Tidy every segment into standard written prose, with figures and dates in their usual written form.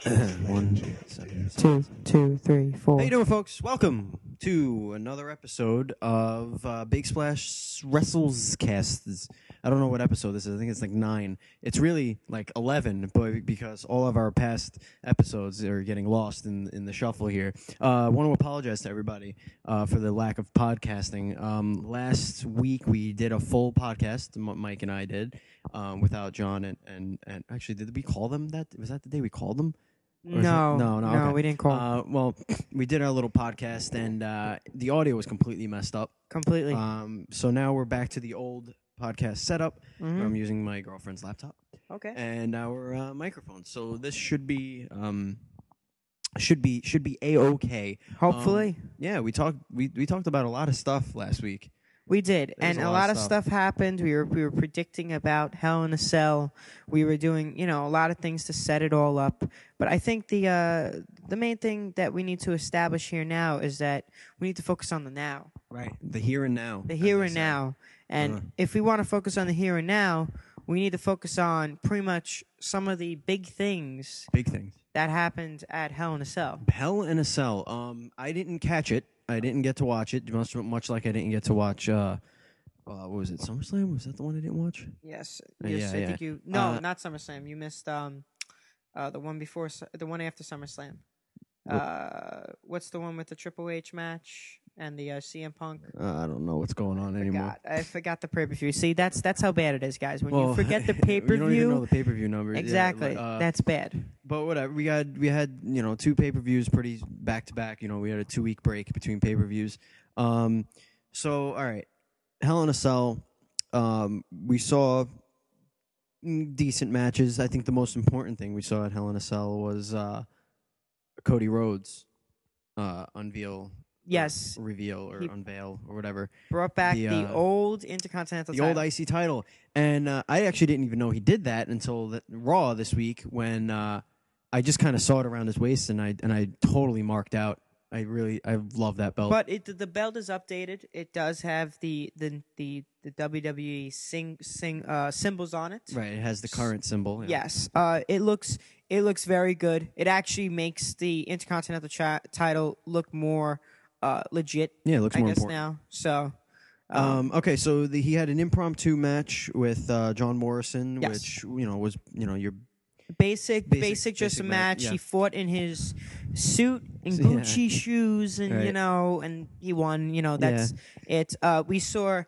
One, Two, two, three, four. How you doing, folks? Welcome to another episode of Big Splash Wrestles Cast. I don't know what episode this is. I think it's like 9. It's really like 11, but because all of our past episodes are getting lost in the shuffle here. I want to apologize to everybody for the lack of podcasting. Last week we did a full podcast. Mike and I did without John and actually, did we call them that? Was that the day we called them? No, Okay. we didn't call Well, we did our little podcast, and the audio was completely messed up. completely. So now we're back to the old podcast setup. Mhm. Where I'm using my girlfriend's laptop Okay. and our microphone. So this should be a-okay. Hopefully, Yeah, we talked about a lot of stuff last week. we did, There's and a lot of stuff happened. We were predicting about Hell in a Cell. We were doing, a lot of things to set it all up. But I think the main thing that we need to establish here now is that we need to focus on the now, Right. The here and now. the as here they and say. now. And Uh-huh. if we want to focus on the here and now, we need to focus on pretty much some of the big things Big things. that happened at Hell in a Cell. Hell in a Cell. I didn't catch it. I didn't get to watch it. Much like I didn't get to watch. What was it? SummerSlam? Was that the one I didn't watch? Yes, Yeah, I yeah. think you. No, not SummerSlam. You missed the one before, the one after SummerSlam. What's the one with the Triple H match and the CM Punk? I don't know what's going on anymore. I forgot the pay per view. See, that's how bad it is, guys. When you forget the pay per You don't even know view, the pay per view number. exactly, Yeah, that's bad. but whatever. We had 2 pay per views pretty back to back. We had a 2-week break between pay per views. So all right, Hell in a Cell. We saw decent matches. I think the most important thing we saw at Hell in a Cell was Cody Rhodes Yes, reveal or He- unveil or whatever. brought back the, the old Intercontinental The title. old IC title. And I actually didn't even know he did that until Raw this week when I just kind of saw it around his waist and I totally marked out. I love that belt. But the belt is updated. It does have the WWE symbols on it. Right, it has the current symbol. Yeah. Yes. It looks very good. It actually makes the Intercontinental title look more legit. Yeah, it looks I more guess important. now. So. Okay, so he had an impromptu match with John Morrison, Yes. which was your Basic, just a match. yeah. He fought in his suit and So, yeah. Gucci shoes, and Right. and he won. That's it. We saw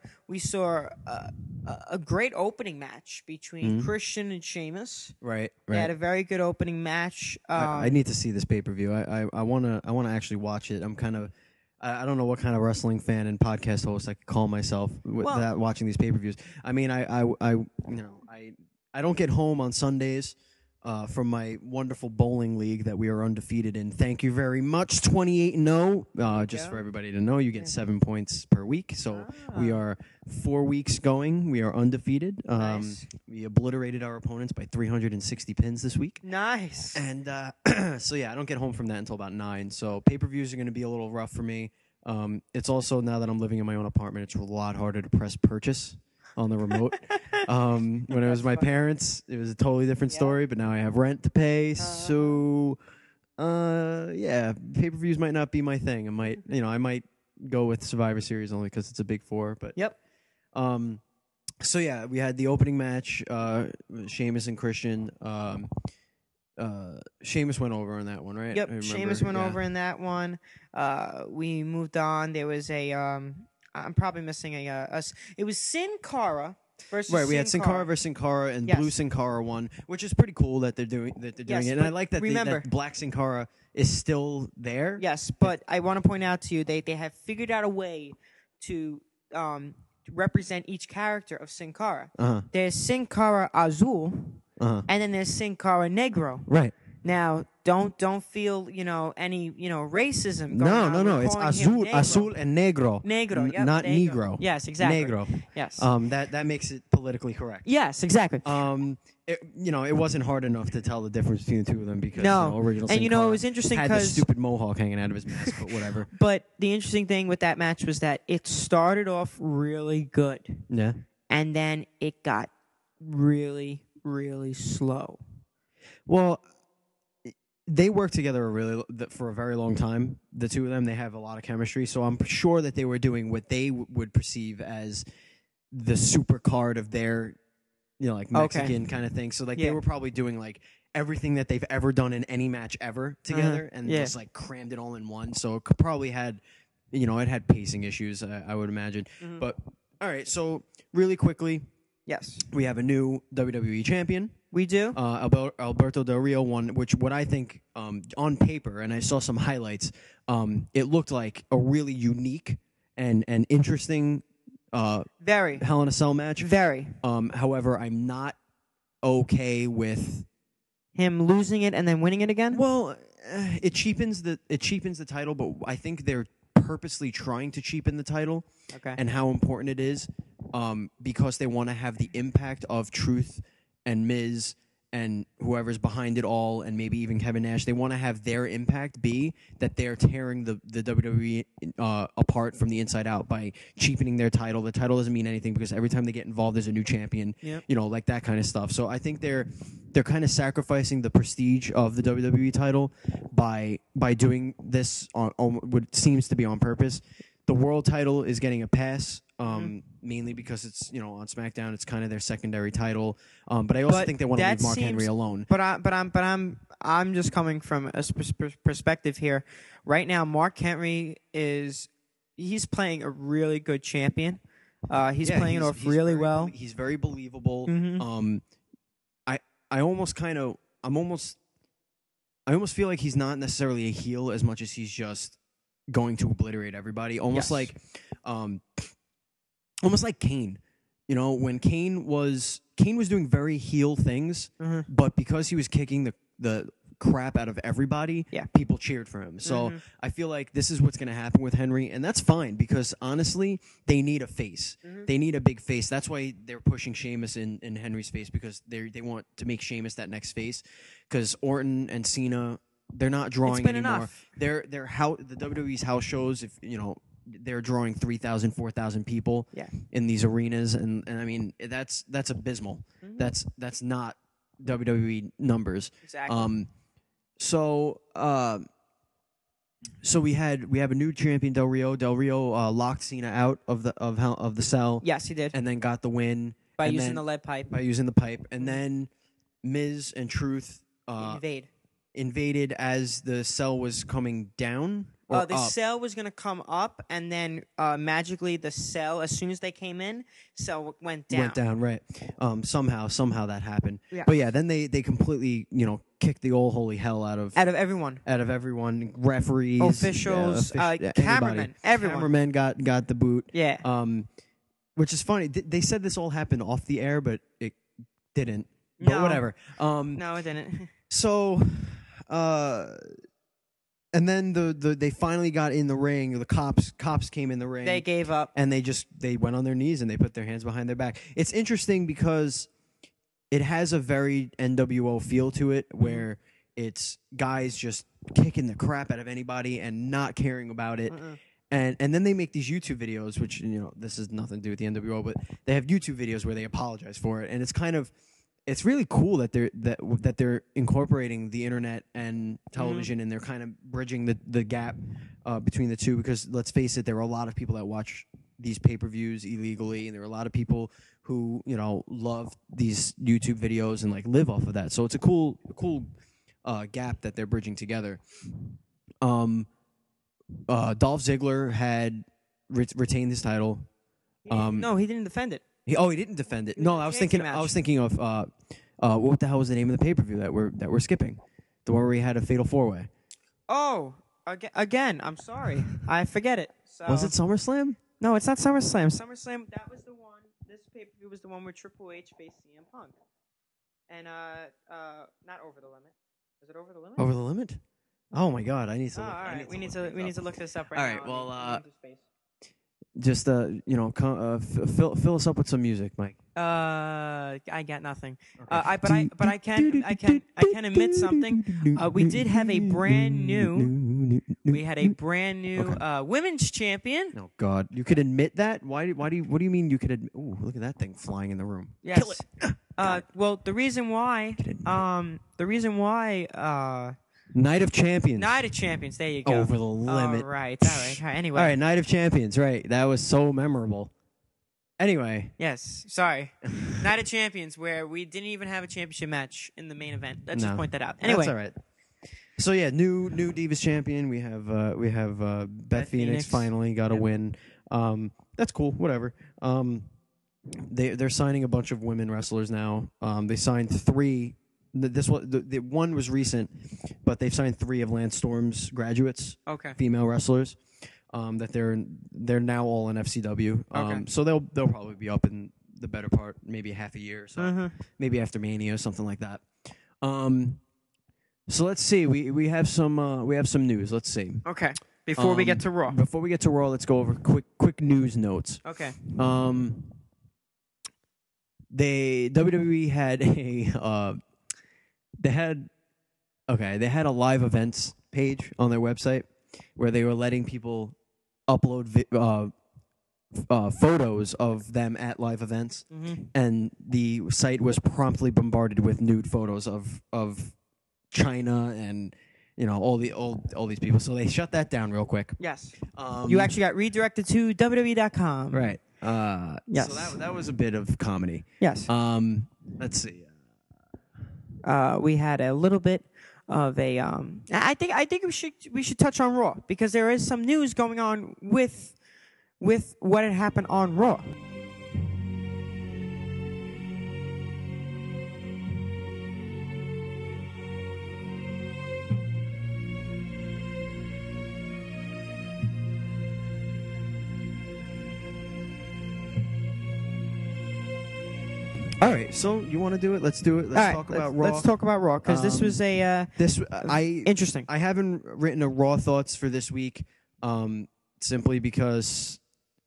a great opening match between Mhm. Christian and Sheamus. right. They had a very good opening match. I need to see this pay-per-view. I wanna actually watch it. I'm kind of I don't know what kind of wrestling fan and podcast host I could call myself without watching these pay-per-views. I mean, I don't get home on Sundays from my wonderful bowling league that we are undefeated in. Thank you very much. 28-0. Just go. for everybody to know, you get 7 points per week. So we are 4 weeks going. We are undefeated. Nice. We obliterated our opponents by 360 pins this week. Nice. And so yeah, I don't get home from that until about 9. So pay-per-views are going to be a little rough for me. It's also, now that I'm living in my own apartment, it's a lot harder to press purchase on the remote. When it was my parents, it was a totally different Yeah. story. But now I have rent to pay, so yeah, pay-per-views might not be my thing. I might go with Survivor Series only because it's a big 4. But Yep. So yeah, we had the opening match, Sheamus and Christian. Sheamus went over in that one, right? I Yep. remember, Sheamus went yeah. over in that one. We moved on. There was a. I'm probably missing it was Sin Cara versus Right, we had Sin Cara Cara. versus Sin Cara, and Yes. Blue Sin Cara won, which is pretty cool that they're doing Yes, it. And but I like that, remember- that Black Sin Cara is still there. Yes, but I want to point out to you they have figured out a way to represent each character of Sin Cara. Uh-huh. There's Sin Cara Azul, Uh-huh. and then there's Sin Cara Negro. Right. Now, don't feel any racism. Going No, on. no, We're no. It's calling him azul, Negro. azul, and negro. Negro, yep, not there you go. negro. Yes, exactly. Negro. Yes. That makes it politically correct. Yes, exactly. It wasn't hard enough to tell the difference between the two of them because No. original And Sin it Cara was interesting had the 'cause- stupid mohawk hanging out of his mask, but whatever. But the interesting thing with that match was that it started off really good, Yeah. and then it got really, really slow. Well, they work together for a very long time. The two of them, they have a lot of chemistry. So I'm sure that they were doing what they would perceive as the super card of their, like Mexican kind of thing. So like they were probably doing like everything that they've ever done in any match ever together, and just like crammed it all in one. So it probably had, it had pacing issues, I would imagine. But all right, so really quickly, Yes, we have a new WWE champion. we do. Alberto Del Rio won, which what I think on paper, and I saw some highlights, it looked like a really unique and interesting Very. Hell in a Cell match. Very. However, I'm not okay with Him losing it and then winning it again? Well, it cheapens the title, but I think they're purposely trying to cheapen the title Okay. and how important it is, because they want to have the impact of Truth and Miz and whoever's behind it all, and maybe even Kevin Nash. They want to have their impact be that they're tearing the WWE apart from the inside out by cheapening their title. The title doesn't mean anything because every time they get involved, there's a new champion. Yep. Like that kind of stuff. So I think they're kind of sacrificing the prestige of the WWE title by doing this on what seems to be on purpose. The world title is getting a pass, mainly because it's on SmackDown. It's kind of their secondary title, but I also think they want to leave Mark Henry alone. But I'm just coming from a perspective here. Right now, Mark Henry he's playing a really good champion. He's playing it off really well. He's very believable. I almost feel like he's not necessarily a heel as much as he's just going to obliterate everybody. Almost like Kane. When Kane was doing very heel things, but because he was kicking the crap out of everybody, people cheered for him. So I feel like this is what's going to happen with Henry, and that's fine because honestly, they need a face. They need a big face. That's why they're pushing Sheamus in Henry's face, because they want to make Sheamus that next face. Because Orton and Cena, they're not drawing anymore. Enough. The WWE's house shows, if they're drawing 3,000, 4,000 people in these arenas, and I mean that's abysmal. That's not WWE numbers. Exactly. So we have a new champion, Del Rio. Del Rio locked Cena out of the cell. Yes, he did. And then got the win By using the lead pipe. By using the pipe, and then Miz and Truth invaded as the cell was coming down. The cell was going to come up, and then magically the cell, as soon as they came in, cell went down. Went down, right. Somehow that happened. Yeah. But yeah, then they completely, kicked the old holy hell out of everyone. Out of everyone. Referees. Officials. Cameramen. Everyone. Cameramen got the boot. Yeah. Which is funny. They said this all happened off the air, but it didn't. But whatever. No, it didn't. So... and then they finally got in the ring. The cops came in the ring. They gave up, and they went on their knees and they put their hands behind their back. It's interesting because it has a very NWO feel to it, where it's guys just kicking the crap out of anybody and not caring about it. And then they make these YouTube videos, which this has nothing to do with the NWO, but they have YouTube videos where they apologize for it, and it's really cool that they're incorporating the internet and television, and they're kind of bridging the gap between the two. Because let's face it, there are a lot of people that watch these pay-per-views illegally, and there are a lot of people who love these YouTube videos and like live off of that. So it's a cool gap that they're bridging together. Dolph Ziggler had retained his title. No, he didn't defend it. He didn't defend it. No, I was thinking of what the hell was the name of the pay-per-view that we're skipping? The one where he had a fatal 4-way. Oh, again, I'm sorry. I forget it. So. Was it SummerSlam? No, it's not SummerSlam. SummerSlam, that was the one. This pay-per-view was the one where Triple H faced CM Punk. And not Over the Limit. Is it Over the Limit? Over the Limit? Oh my God, I need to. All right, we need to look this up right now. All right, well, just fill us up with some music, Mike. I got nothing. Okay. But I can admit something. We did have a brand new. We had a brand new women's champion. Oh God, you could admit that? Why do you? What do you mean you could admit? Ooh, look at that thing flying in the room. Yes. Kill it. Well, the reason why Night of Champions. Night of Champions. There you go. Over the limit. All right. Anyway. All right, Night of Champions. Right, that was so memorable. Anyway. Yes. Sorry. Night of Champions, where we didn't even have a championship match in the main event. Let's just point that out. Anyway. That's all right. So yeah, new Divas champion. We have Beth Phoenix finally got a win. That's cool. Whatever. They're signing a bunch of women wrestlers now. They signed 3. The one was recent, but they've signed 3 of Lance Storm's graduates. Okay. Female wrestlers. That they're now all in FCW. Okay. So they'll probably be up in the better part, maybe half a year or so. Maybe after Mania or something like that. So let's see. We have some news. Let's see. Okay. Before we get to Raw. Before we get to Raw, let's go over quick news notes. Okay. WWE had they had a live events page on their website where they were letting people upload photos of them at live events, and the site was promptly bombarded with nude photos of China and all these people. So they shut that down real quick. Yes. You actually got redirected to WWE.com. Right. Yes. So that was a bit of comedy. Yes. Let's see. We had a little bit of a. I think we should touch on Raw because there is some news going on with what had happened on Raw. All right, so you want to do it? Let's do it. Let's talk about Raw. Let's talk about Raw because this was interesting. I haven't written a Raw thoughts for this week, simply because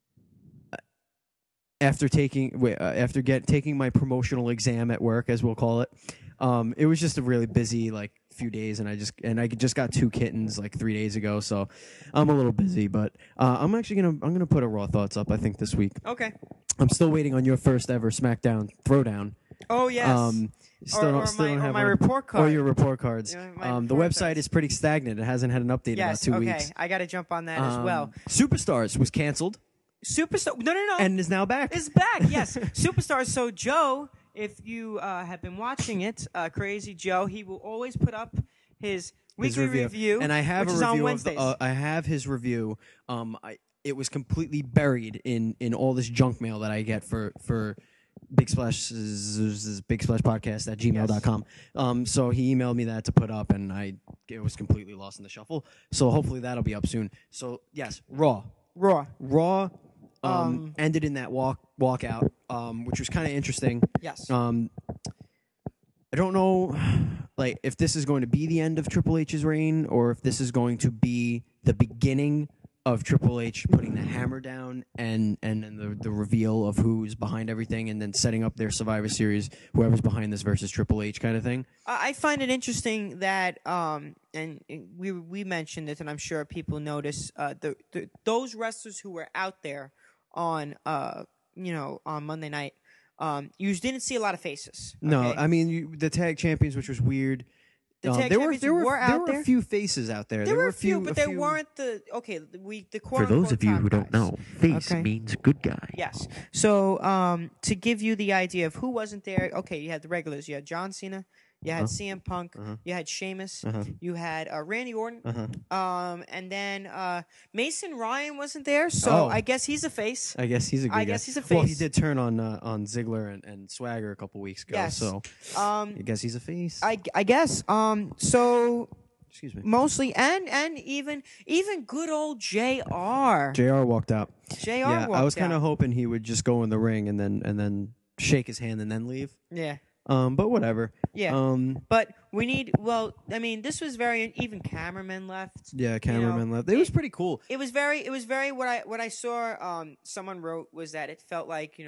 after taking my promotional exam at work, as we'll call it, it was just a really busy few days, and I just got 2 kittens 3 days ago, so I'm a little busy. But I'm gonna put a Raw thoughts up, I think, this week. Okay. I'm still waiting on your first ever SmackDown Throwdown. Oh yes. Still don't have my report card. Or your report cards. Yeah, the website is pretty stagnant. It hasn't had an update in about 2 weeks. Okay, I got to jump on that as well. Superstars was canceled. Superstar. No. And is now back. It's back. Yes. Superstars. So Joe, if you have been watching it, Crazy Joe, he will always put up his weekly review, and I have which a is on review Wednesdays. I have his review. It was completely buried in all this junk mail that I get for Big Splash podcast at gmail.com. So he emailed me that to put up, and it was completely lost in the shuffle. So hopefully that'll be up soon. So yes, Raw ended in that walkout, which was kind of interesting. Yes. I don't know, if this is going to be the end of Triple H's reign, or if this is going to be the beginning of Triple H putting the hammer down and then the reveal of who's behind everything, and then setting up their Survivor Series, whoever's behind this versus Triple H kind of thing. I find it interesting that, and we mentioned it, and I'm sure people notice those wrestlers who were out there on on Monday night. You didn't see a lot of faces. Okay? No, I mean the tag champions, which was weird. The tag champions were out there. There were a few faces out there. There were a few, but there weren't the For those of you who don't know, face means good guy. Yes. So to give you the idea of who wasn't there, you had the regulars. You had John Cena. You had CM Punk. You had Sheamus. You had Randy Orton. And then Mason Ryan wasn't there, so I guess he's a face. I guess he's a good guy. I guess he's a face. Well, he did turn on Ziggler and Swagger a couple weeks ago, yes. so I guess he's a face. I guess. So excuse me. mostly, and even good old JR. JR walked out. JR walked I was kind out. of hoping he would just go in the ring and then shake his hand and then leave. Yeah. But whatever. Yeah. But we need. Well, I mean, this was very even cameramen left. Yeah, cameraman left. It was pretty cool. It was very. What I saw. Someone wrote was that it felt like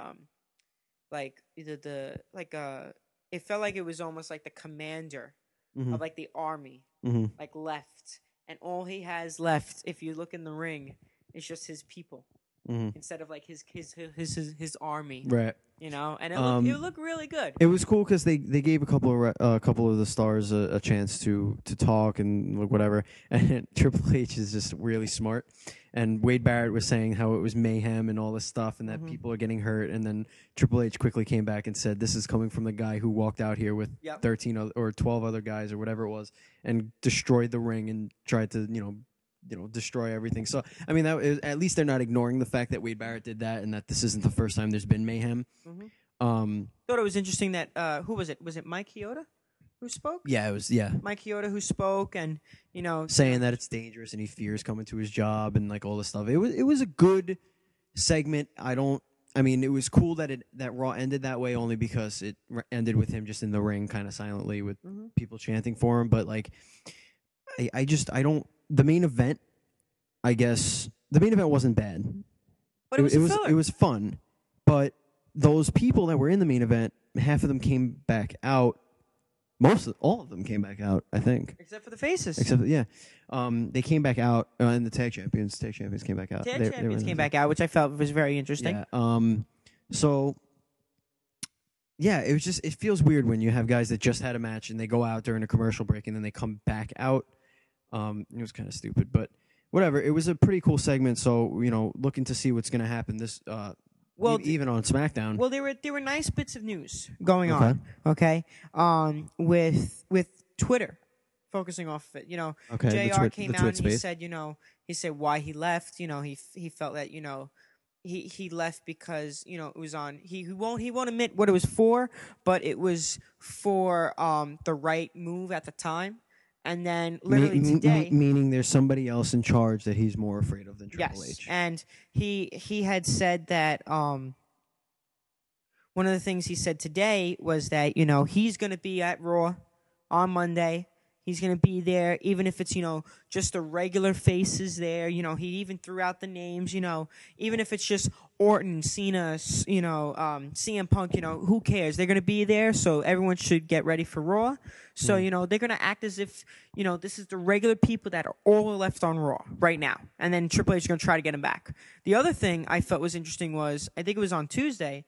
it felt like it was almost like the commander of the army left, and all he has left, if you look in the ring, is just his people instead of his army. Right. you know, and it looked really good. It was cool because they gave a couple of the stars a chance to talk and whatever. And Triple H is just really smart. And Wade Barrett was saying how it was mayhem and all this stuff, and that people are getting hurt. And then Triple H quickly came back and said, "This is coming from the guy who walked out here with 13 or 12 other guys or whatever it was, and destroyed the ring and tried to destroy everything." So I mean, at least they're not ignoring the fact that Wade Barrett did that, and that this isn't the first time there's been mayhem. Thought it was interesting that who was it? Was it Mike Chioda who spoke? Yeah, it was. Mike Chioda who spoke, and saying that it's dangerous and he fears coming to his job and like all this stuff. It was a good segment. I mean, it was cool that Raw ended that way, only because it ended with him just in the ring, kind of silently with people chanting for him. But like, I don't. The main event, I guess, the main event wasn't bad. But it was fun. But those people that were in the main event, half of them came back out. All of them came back out, I think. Except for the faces. They came back out, and the tag champions came back out. Tag champions came back out, which I felt was very interesting. Yeah. So, yeah, it feels weird when you have guys that just had a match and they go out during a commercial break and then they come back out. It was kind of stupid, but whatever. It was a pretty cool segment. So looking to see what's going to happen this. Even on SmackDown. Well, there were nice bits of news going on. Okay. With Twitter, focusing off of it. Okay. JR came out and he said why he left. He felt that he left because it was on. He won't admit what it was for, but it was for the right move at the time. And then literally today, meaning there's somebody else in charge that he's more afraid of than Triple H. Yes, and he had said that one of the things he said today was that he's going to be at Raw on Monday. He's going to be there, even if it's just the regular faces there. He even threw out the names. Even if it's just Orton, Cena, CM Punk. Who cares? They're going to be there, so everyone should get ready for Raw. So they're going to act as if this is the regular people that are all left on Raw right now, and then Triple H is going to try to get them back. The other thing I felt was interesting was, I think it was on Tuesday,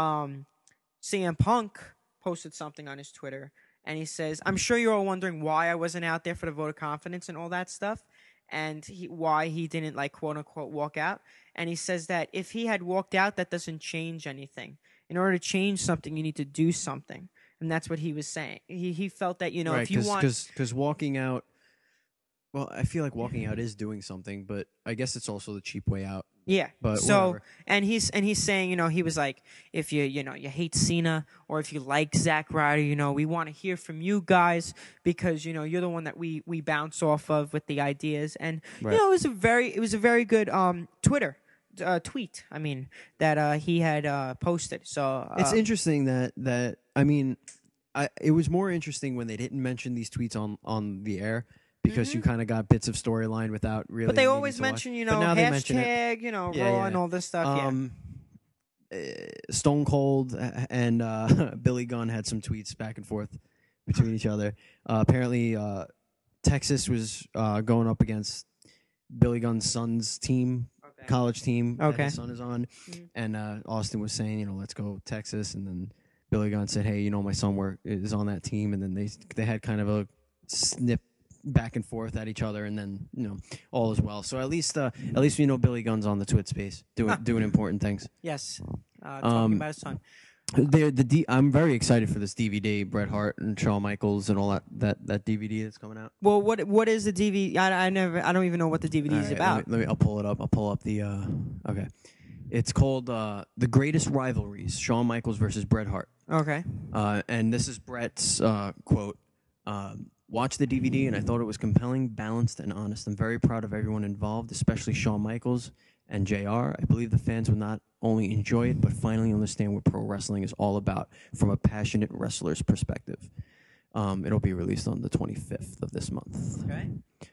CM Punk posted something on his Twitter. And he says, "I'm sure you're all wondering why I wasn't out there for the vote of confidence and all that stuff, and why he didn't, like, quote unquote, walk out." And he says that if he had walked out, that doesn't change anything. In order to change something, you need to do something, and that's what he was saying. He felt that right, if you want, because walking out, well, I feel like walking out is doing something, but I guess it's also the cheap way out. Yeah. But so whatever. and he's saying, he was like, if you hate Cena, or if you like Zack Ryder, we want to hear from you guys, because you're the one that we bounce off of with the ideas. And right. it was a very good Twitter tweet. I mean, that he had posted. So it's interesting that I mean, it was more interesting when they didn't mention these tweets on the air. Because you kind of got bits of storyline without really. But they always mention, hashtag, Raw and all this stuff. Stone Cold and Billy Gunn had some tweets back and forth between each other. Apparently, Texas was going up against Billy Gunn's son's team, college team that his son is on, and Austin was saying, let's go Texas, and then Billy Gunn said, hey, my son is on that team, and then they had kind of a snip back and forth at each other, and then all is well. So at least Billy Gunn's on the Twit space doing important things. Yes, talking about his son. I'm very excited for this DVD, Bret Hart and Shawn Michaels and all that DVD that's coming out. Well, what is the DVD? I don't even know what the DVD is about. I'll pull it up. I'll pull up the okay. It's called The Greatest Rivalries: Shawn Michaels versus Bret Hart. Okay. And this is Bret's quote. Watched the DVD and I thought it was compelling, balanced, and honest. I'm very proud of everyone involved, especially Shawn Michaels and JR. I believe the fans will not only enjoy it, but finally understand what pro wrestling is all about from a passionate wrestler's perspective. It'll be released on the 25th of this month. Okay.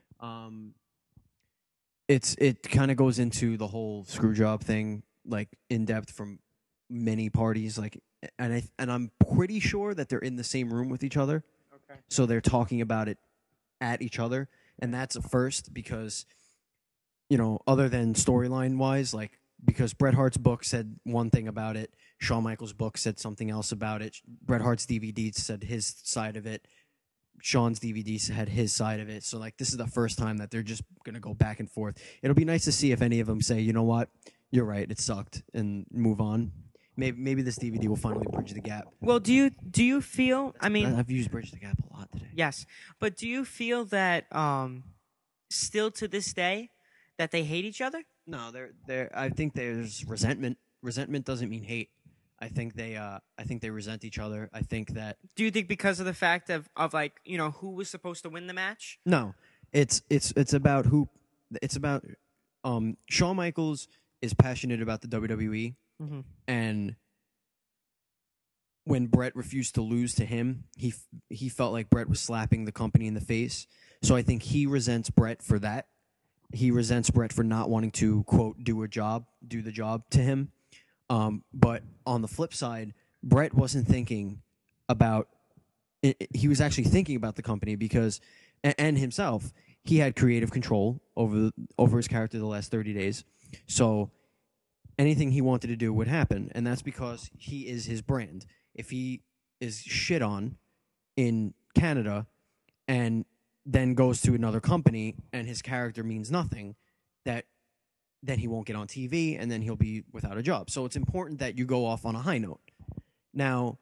It kind of goes into the whole screw job thing, like in depth from many parties, and I'm pretty sure that they're in the same room with each other. So they're talking about it at each other, and that's a first because, other than storyline wise, like because Bret Hart's book said one thing about it, Shawn Michaels' book said something else about it. Bret Hart's DVD said his side of it. Shawn's DVD had his side of it. So, like, this is the first time that they're just going to go back and forth. It'll be nice to see if any of them say, you know what, you're right, it sucked, and move on. Maybe this DVD will finally bridge the gap. Well, do you feel? I mean, I've used bridge the gap a lot today. Yes, but do you feel that still to this day that they hate each other? No, I think there's resentment. Resentment doesn't mean hate. I think they resent each other. I think that. Do you think because of the fact of like, you know, who was supposed to win the match? No, it's about who. It's about Shawn Michaels is passionate about the WWE. Mm-hmm. And when Bret refused to lose to him, he felt like Bret was slapping the company in the face. So I think he resents Bret for that. He resents Bret for not wanting to, quote, do the job to him. But on the flip side, Bret wasn't thinking about it. He was actually thinking about the company because, and himself, he had creative control over his character the last 30 days. So anything he wanted to do would happen, and that's because he is his brand. If he is shit on in Canada and then goes to another company and his character means nothing, then he won't get on TV and then he'll be without a job. So it's important that you go off on a high note. Now,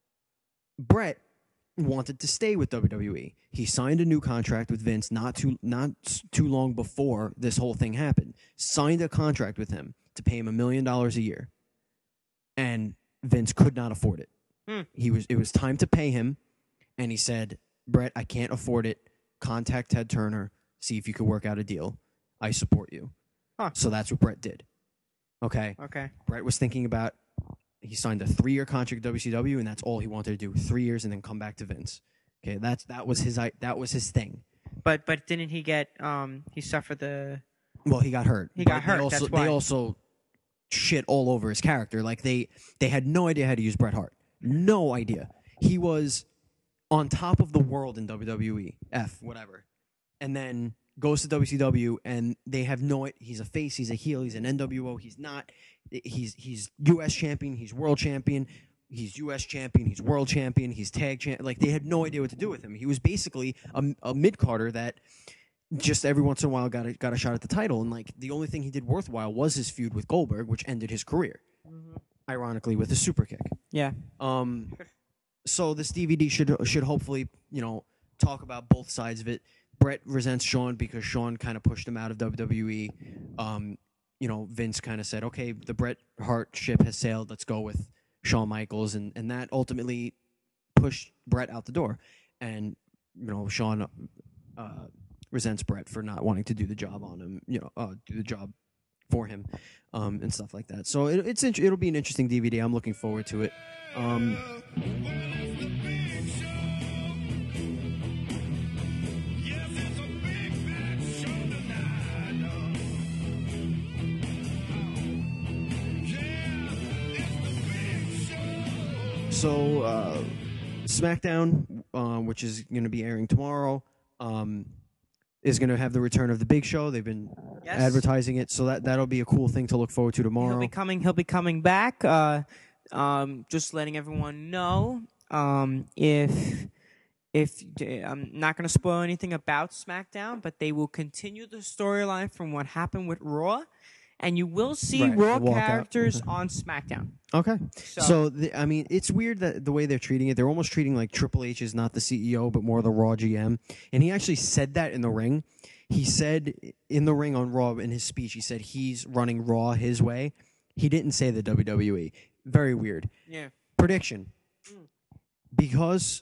Bret wanted to stay with WWE. He signed a new contract with Vince not too long before this whole thing happened. Signed a contract with him to pay him $1 million a year, and Vince could not afford it. It was time to pay him, and he said, "Bret, I can't afford it. Contact Ted Turner, see if you could work out a deal. I support you." So that's what Bret did. Okay. Bret was thinking about. He signed a 3-year contract with WCW, and that's all he wanted to do: 3 years, and then come back to Vince. Okay, that was his thing. But didn't he get he suffered the? Well, he got hurt. He got hurt. That's why. They also shit all over his character. Like they had no idea how to use Bret Hart. No idea. He was on top of the world in WWE, whatever, and then goes to WCW, and they have no. He's a face. He's a heel. He's an NWO. He's not. He's U.S. champion. He's world champion. He's U.S. champion. He's world champion. He's tag champion. Like they had no idea what to do with him. He was basically a mid-carder that just every once in a while got a shot at the title, and like the only thing he did worthwhile was his feud with Goldberg, which ended his career, ironically with a super kick. Yeah. So this DVD should hopefully, you know, talk about both sides of it. Bret resents Shawn because Shawn kind of pushed him out of WWE. You know, Vince kind of said, okay, the Bret Hart ship has sailed. Let's go with Shawn Michaels, and that ultimately pushed Bret out the door. And you know, Shawn resents Bret for not wanting to do the job on him, you know, do the job for him, and stuff like that. So it'll be an interesting DVD. I'm looking forward to it. So SmackDown, which is going to be airing tomorrow, is going to have the return of the Big Show. They've been advertising it, so that'll be a cool thing to look forward to tomorrow. He'll be coming back. Just letting everyone know. If I'm not going to spoil anything about SmackDown, but they will continue the storyline from what happened with Raw, and you will see Raw characters on SmackDown. Okay. So I mean, it's weird that the way they're treating it. They're almost treating like Triple H is not the CEO, but more the Raw GM. And he actually said that in the ring. He said in the ring on Raw in his speech, he said he's running Raw his way. He didn't say the WWE. Very weird. Yeah. Prediction. Because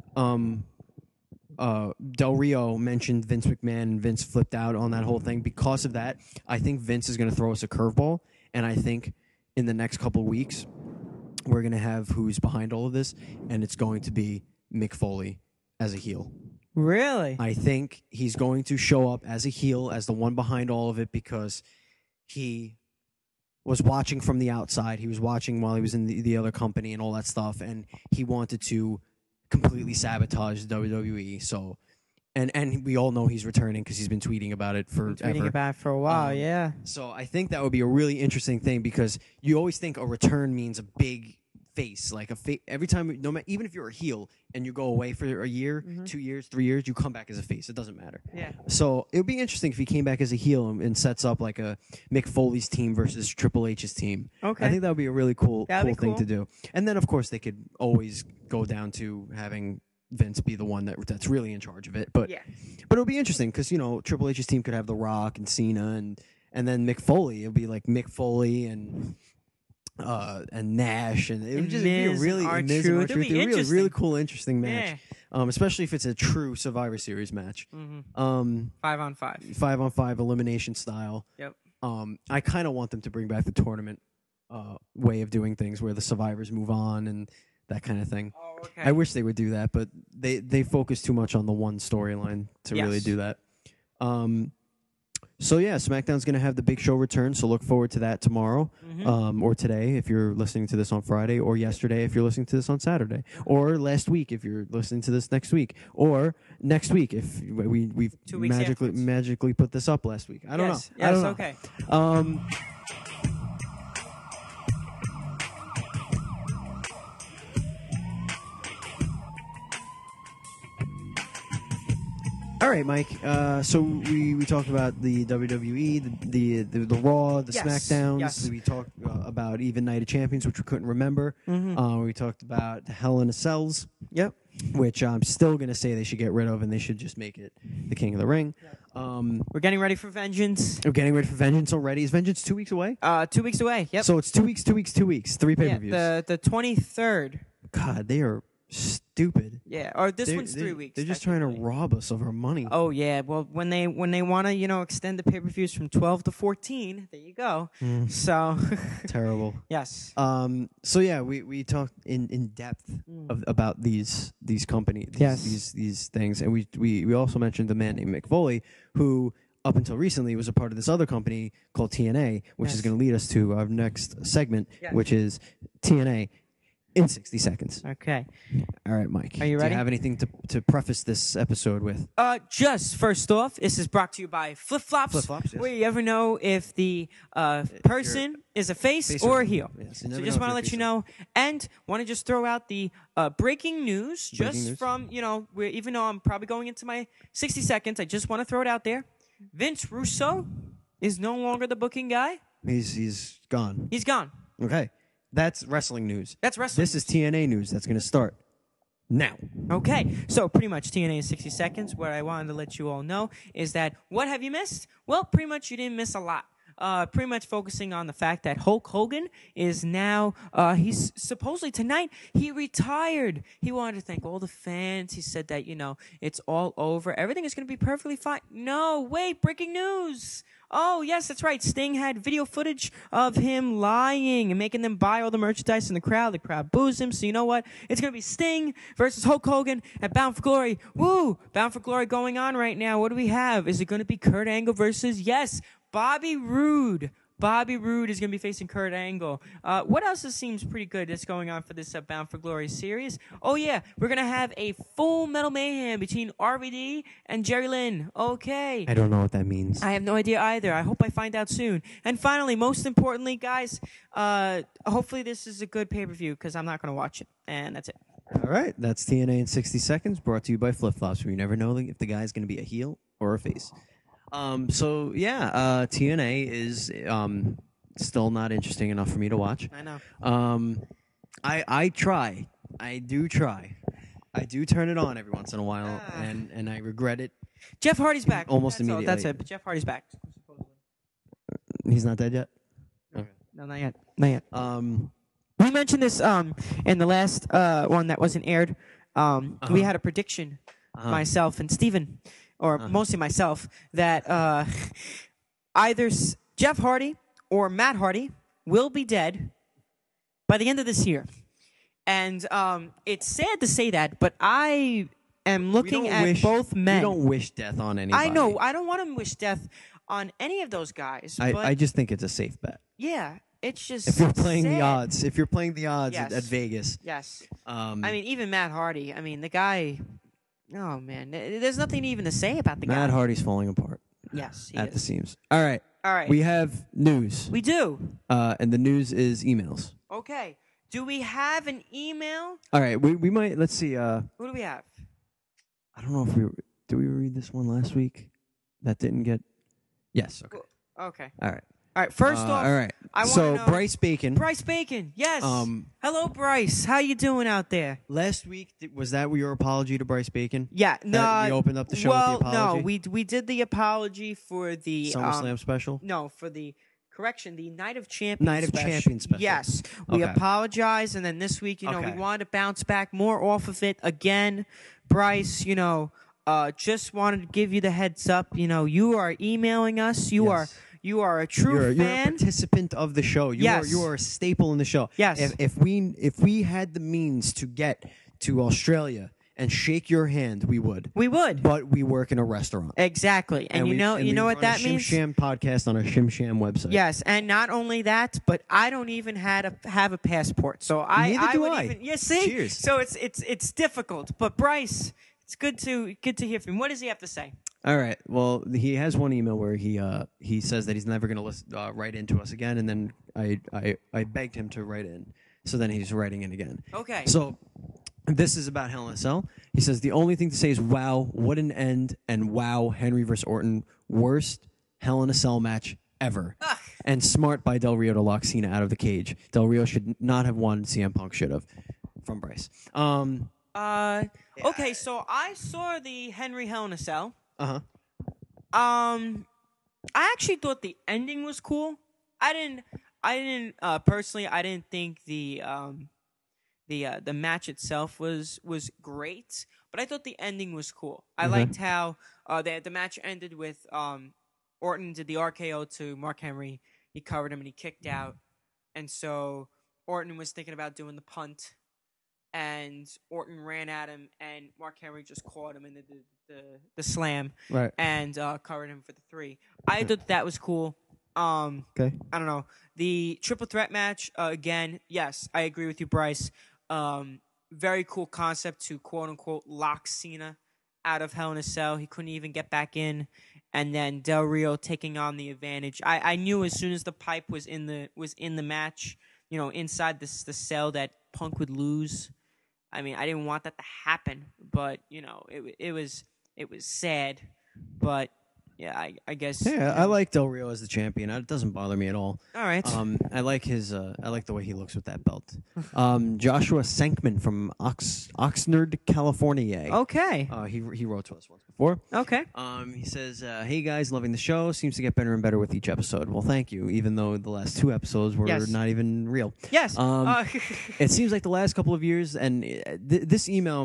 Del Rio mentioned Vince McMahon and Vince flipped out on that whole thing. Because of that, I think Vince is going to throw us a curveball. And I think in the next couple of weeks, we're going to have who's behind all of this. And it's going to be Mick Foley as a heel. Really? I think he's going to show up as a heel, as the one behind all of it, because he was watching from the outside. He was watching while he was in the other company and all that stuff. And he wanted to completely sabotage WWE. So and we all know he's returning because he's been tweeting about it forever. Tweeting about it for a while, yeah. So I think that would be a really interesting thing because you always think a return means a big face, like every time, no matter, even if you're a heel and you go away for a year, 2 years, 3 years, you come back as a face. It doesn't matter. Yeah. So it would be interesting if he came back as a heel and sets up like a Mick Foley's team versus Triple H's team. Okay. I think that would be a really cool That'd be thing cool. to do. And then of course they could always go down to having Vince be the one that's really in charge of it. But it'll be interesting because Triple H's team could have The Rock and Cena and then Mick Foley. It'll be like Mick Foley and Nash, and it would just be a really really cool, interesting match. Especially if it's a true Survivor Series match. 5-on-5. 5-on-5 elimination style. Yep. I kind of want them to bring back the tournament way of doing things where the survivors move on and that kind of thing. Oh, okay. I wish they would do that, but they focus too much on the one storyline to really do that. So yeah, SmackDown's going to have the Big Show return, so look forward to that tomorrow, or today if you're listening to this on Friday, or yesterday if you're listening to this on Saturday, or last week if you're listening to this next week, or next week if we've 2 weeks magically put this up last week. I don't know. Yes, I don't know. okay. All right, Mike. So we talked about the WWE, the Raw, the SmackDowns. Yes. We talked about even Night of Champions, which we couldn't remember. We talked about Hell in a Cells. Yep. Which I'm still going to say they should get rid of, and they should just make it the King of the Ring. We're getting ready for Vengeance. We're getting ready for Vengeance already. Is Vengeance 2 weeks away? 2 weeks away. Yep. So it's 2 weeks, 2 weeks, 2 weeks. 3 pay-per-views. The 23rd. God, they are stupid. Yeah. Or this one's 3 weeks. They're just trying to rob us of our money. Oh yeah. Well, when they want to extend the pay-per-views from 12 to 14, there you go. So Terrible. yes. So yeah, we talked in depth about these companies, these things, and we also mentioned a man named Mick Foley who up until recently was a part of this other company called TNA, which is going to lead us to our next segment, which is TNA in 60 seconds. Okay. All right, Mike. Are you ready? Do you have anything to preface this episode with? Just first off, this is brought to you by Flip Flops. Flip Flops, yes. Where you ever know if the person is a face or a heel. Yes, so just want to let you know, and want to just throw out the breaking news. From where even though I'm probably going into my 60 seconds, I just want to throw it out there. Vince Russo is no longer the booking guy. He's gone. He's gone. Okay. That's wrestling news. That's wrestling. This is TNA news. That's going to start now. Okay, so pretty much TNA in 60 seconds. What I wanted to let you all know is that what have you missed? Well, pretty much you didn't miss a lot. Pretty much focusing on the fact that Hulk Hogan is now, he's supposedly tonight, he retired. He wanted to thank all the fans. He said that, it's all over. Everything is going to be perfectly fine. No, wait, breaking news. Oh, yes, that's right. Sting had video footage of him lying and making them buy all the merchandise in the crowd. The crowd boos him. So you know what? It's going to be Sting versus Hulk Hogan at Bound for Glory. Woo! Bound for Glory going on right now. What do we have? Is it going to be Kurt Angle versus, yes, Bobby Roode. Bobby Roode is going to be facing Kurt Angle. What else seems pretty good that's going on for this Bound for Glory series? Oh, yeah. We're going to have a Full Metal Mayhem between RVD and Jerry Lynn. Okay. I don't know what that means. I have no idea either. I hope I find out soon. And finally, most importantly, guys, hopefully this is a good pay-per-view because I'm not going to watch it. And that's it. All right. That's TNA in 60 seconds, brought to you by Flip Flops, where you never know if the guy's going to be a heel or a face. TNA is still not interesting enough for me to watch. I know. I try. I do try. I do turn it on every once in a while, and I regret it. Jeff Hardy's back. Almost immediately. That's it. But Jeff Hardy's back. He's not dead yet? Okay. No, not yet. Not yet. We mentioned this in the last one that wasn't aired. We had a prediction, myself and Steven. Or mostly myself, that either Jeff Hardy or Matt Hardy will be dead by the end of this year. And it's sad to say that, but I am looking at both men. We don't wish death on anybody. I know. I don't want to wish death on any of those guys. I just think it's a safe bet. Yeah. It's just if you're playing sad. the odds. If you're playing the odds yes. at Vegas. Yes. I mean, even Matt Hardy. I mean, the guy... Oh man, there's nothing even to say about the guy. Matt Hardy's falling apart Yes, he at is. the seams. All right. All right. We have news. We do. And the news is emails. Okay. Do we have an email? All right. We might. Let's see. Who do we have? I don't know if did we read this one last week? That didn't get. Yes. Okay. Okay. All right. All right. First off, all right. I want to So know Bryce Bacon. Bryce Bacon. Yes. Hello, Bryce. How you doing out there? Last week was that your apology to Bryce Bacon? Yeah. No. That we opened up the show with the apology. No. We did the apology for the SummerSlam special. No, for the. Correction, the Night of Champions Night of Champions special. Yes. We Okay. apologize, and then this week, we Okay. wanted to bounce back more off of it again. Bryce, just wanted to give you the heads up. You are emailing us. You Yes. are a true You're a fan. participant of the show. Yes. You are a staple in the show. Yes. If we had the means to get to Australia and shake your hand, we would. We would. But we work in a restaurant. Exactly. And, we you know what run that a means? Shim Sham podcast on our Shim Sham website. Yes, and not only that, but I don't even have a passport. So I Neither do would I. even see. Cheers. So it's difficult. But Bryce, it's good to hear from him. What does he have to say? All right. Well, he has one email where he says that he's never going to write into us again, and then I begged him to write in. So then he's writing in again. Okay. So this is about Hell in a Cell. He says the only thing to say is wow, what an end, and wow, Henry versus Orton, worst Hell in a Cell match ever. Ugh. And smart by Del Rio to lock Cena out of the cage. Del Rio should not have won. CM Punk should have. From Bryce. Okay, so I saw the Henry Hell in a Cell. Uh-huh. I actually thought the ending was cool. I didn't personally. I didn't think the match itself was great, but I thought the ending was cool. I liked how the match ended with Orton did the RKO to Mark Henry. He covered him and he kicked out, and so Orton was thinking about doing the punt, and Orton ran at him, and Mark Henry just caught him in the slam, Right. and covered him for the 3. I thought that was cool. Okay. I don't know. The triple threat match, again, yes, I agree with you, Bryce. Very cool concept to quote unquote lock Cena out of Hell in a Cell. He couldn't even get back in, and then Del Rio taking on the advantage. I knew as soon as the pipe was in the match, inside the cell, that Punk would lose. I mean, I didn't want that to happen, but it was sad, but. Yeah, I guess. Yeah, I like Del Rio as the champion. It doesn't bother me at all. All right. I like I like the way he looks with that belt. Joshua Senkman from Oxnard, California. Okay. He wrote to us once before. Okay. He says, "Hey guys, loving the show. Seems to get better and better with each episode." Well, thank you. Even though the last 2 episodes were Yes. not even real. Yes. It seems like the last couple of years, and this email.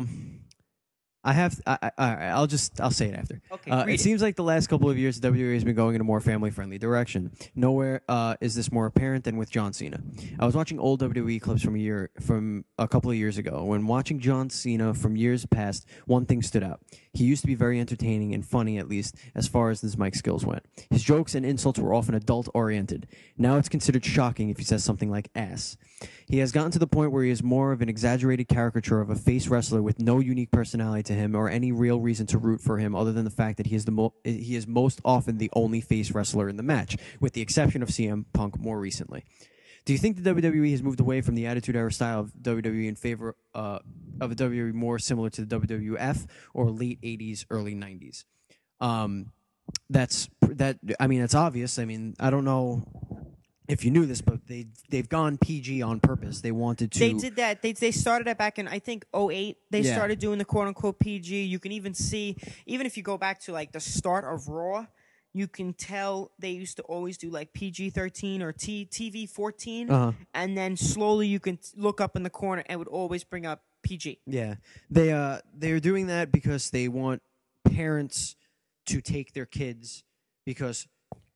I'll say it after. Okay, read it it. seems like the last couple of years, WWE has been going in a more family-friendly direction. Nowhere is this more apparent than with John Cena. I was watching old WWE clips from a couple of years ago. When watching John Cena from years past, one thing stood out. He used to be very entertaining and funny, at least as far as his mic skills went. His jokes and insults were often adult-oriented. Now it's considered shocking if he says something like ass. He has gotten to the point where he is more of an exaggerated caricature of a face wrestler with no unique personality to him or any real reason to root for him other than the fact that he is most often the only face wrestler in the match, with the exception of CM Punk more recently. Do you think the WWE has moved away from the Attitude Era style of WWE in favor of a WWE more similar to the WWF or late 80s, early 90s? That's obvious. I mean, I don't know if you knew this, but they've gone PG on purpose. They wanted to. They did that. They started that back in, I think, 2008. They Yeah. started doing the quote-unquote PG. You can even see, even if you go back to, like, the start of Raw, you can tell they used to always do, like, PG-13 or TV-14. Uh-huh. And then slowly you can look up in the corner and it would always bring up PG. Yeah, they're doing that because they want parents to take their kids, because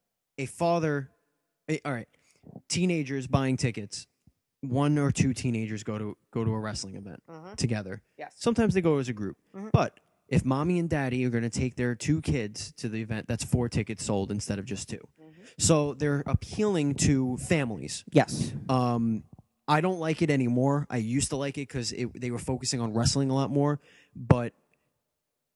all right, teenagers buying tickets. 1 or 2 teenagers go to a wrestling event together. Yes. Sometimes they go as a group, but if mommy and daddy are going to take their 2 kids to the event, that's 4 tickets sold instead of just 2. So they're appealing to families. Yes. I don't like it anymore. I used to like it because they were focusing on wrestling a lot more, but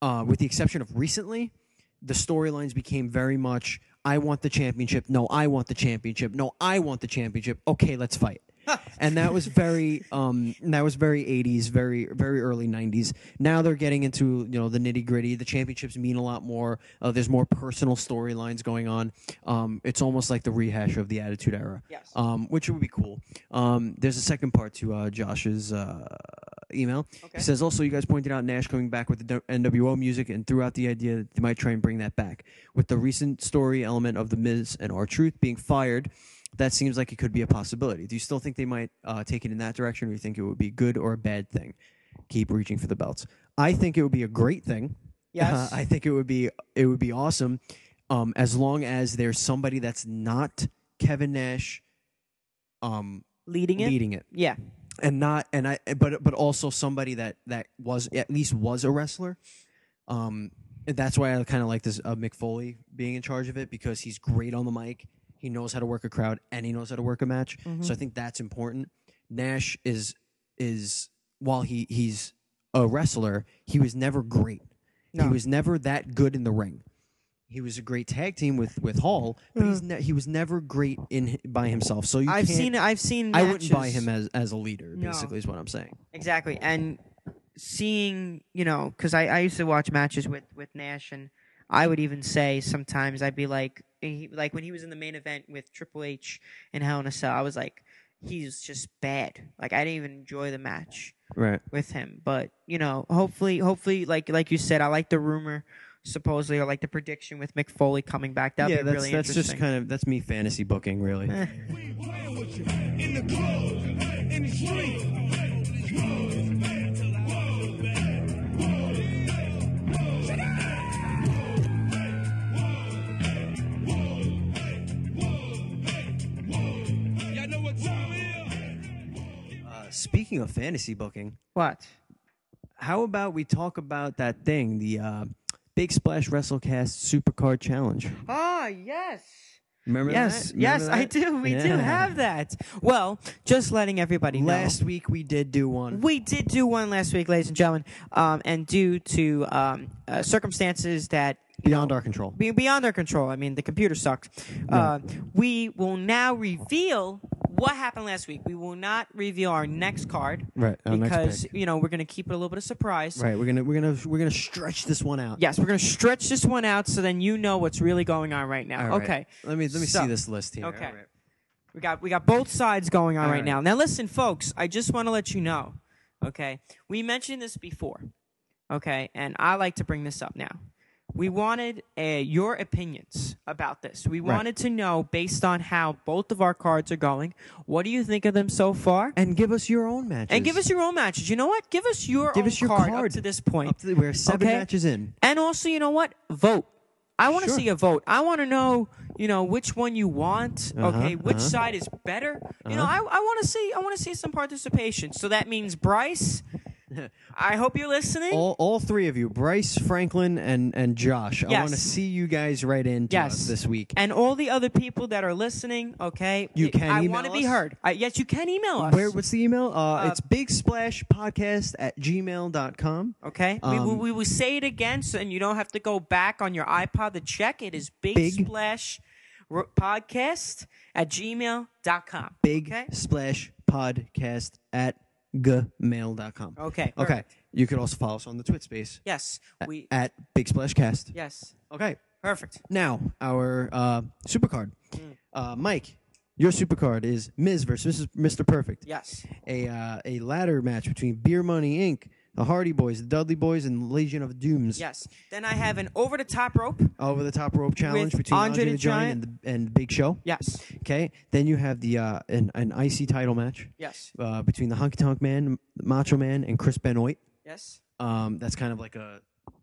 with the exception of recently, the storylines became very much, I want the championship. No, I want the championship. No, I want the championship. Okay, let's fight. And that was very 80s, very very early 90s. Now they're getting into the nitty gritty. The championships mean a lot more. There's more personal storylines going on. It's almost like the rehash of the Attitude Era. Yes. Which would be cool. There's a second part to Josh's email. Okay. He says also, you guys pointed out Nash coming back with the NWO music and threw out the idea that they might try and bring that back. With the recent story element of The Miz and R-Truth being fired, that seems like it could be a possibility. Do you still think they might take it in that direction, or do you think it would be good or a bad thing? Keep reaching for the belts. I think it would be a great thing. Yes. I think it would be awesome, as long as there's somebody that's not Kevin Nash Leading it? Yeah. But also somebody that was at least was a wrestler. That's why I kind of like this Mick Foley being in charge of it, because he's great on the mic. He knows how to work a crowd and he knows how to work a match. Mm-hmm. So I think that's important. Nash is while he's a wrestler, he was never great. No. He was never that good in the ring. He was a great tag team with Hall, but he was never great by himself. So I've seen matches. I wouldn't buy him as a leader. No. Basically, is what I'm saying. Exactly. And seeing, because I used to watch matches with Nash, and I would even say sometimes I'd be like when he was in the main event with Triple H in Hell in a Cell, I was like, he's just bad. Like, I didn't even enjoy the match with him. But hopefully, like you said, I like the rumor. Supposedly, or like the prediction with Mick Foley coming back. That'd be really that's interesting. just that's me fantasy booking, really. Speaking of fantasy booking, What? how about we talk about that thing, the Big Splash WrestleCast Supercard Challenge? Ah, yes. Remember Yes, that? yes, Remember I that? do. We do Yeah. have that. Well, just letting everybody know. Last week we did do one. We did do one last week, ladies and gentlemen, and due to circumstances that Beyond our control. beyond our control. I mean, the computer sucked. We will now reveal what happened last week. We will not reveal our next card, Right, our next because pick. we're going to keep it a little bit of surprise. Right, we're gonna stretch this one out. Yes, we're going to stretch this one out so then you know what's really going on right now. All right. Okay. Let me So- see this list here. Okay. All right. We got both sides going on All right right. now. Now listen, folks, I just want to let you know, okay? We mentioned this before, okay? And I like to bring this up now. We wanted your opinions about this. We wanted to know, based on how both of our cards are going, what do you think of them so far? And give us your own matches. And give us your own matches. You know what? Give us your own card up to this point. We're 7 Okay. matches in. And also, you know what? Vote. I want to Sure. see a vote. I want to know, which one you want. Okay, which side is better? I want to see some participation. So that means Bryce. I hope you're listening. All three of you, Bryce, Franklin, and Josh. I Yes. want to see you guys write into us this week. And all the other people that are listening, okay? You can I email want to be us? heard. Yes, you can email us. What's the email? It's bigsplashpodcast@gmail.com. Okay? We will say it again, and you don't have to go back on your iPod to check. It is Big- Splash Podcast@gmail.com. Big Okay? Splash Podcast at gmail.com. Okay. Okay. perfect. You could also follow us on the Twitch space Yes. We. at Big Splash Cast. Yes. Okay. Perfect. Now, our supercard. Mike, your supercard is Miz versus Mr. Perfect. Yes. A ladder match between Beer Money Inc., the Hardy Boys, the Dudley Boys, and Legion of Dooms. Yes. Then I have an over the top rope. Over the top rope challenge With between Andre the and Big Show. Yes. Okay. Then you have the an IC title match Yes. between the Honky Tonk Man, Macho Man, and Chris Benoit. Yes. That's kind of like a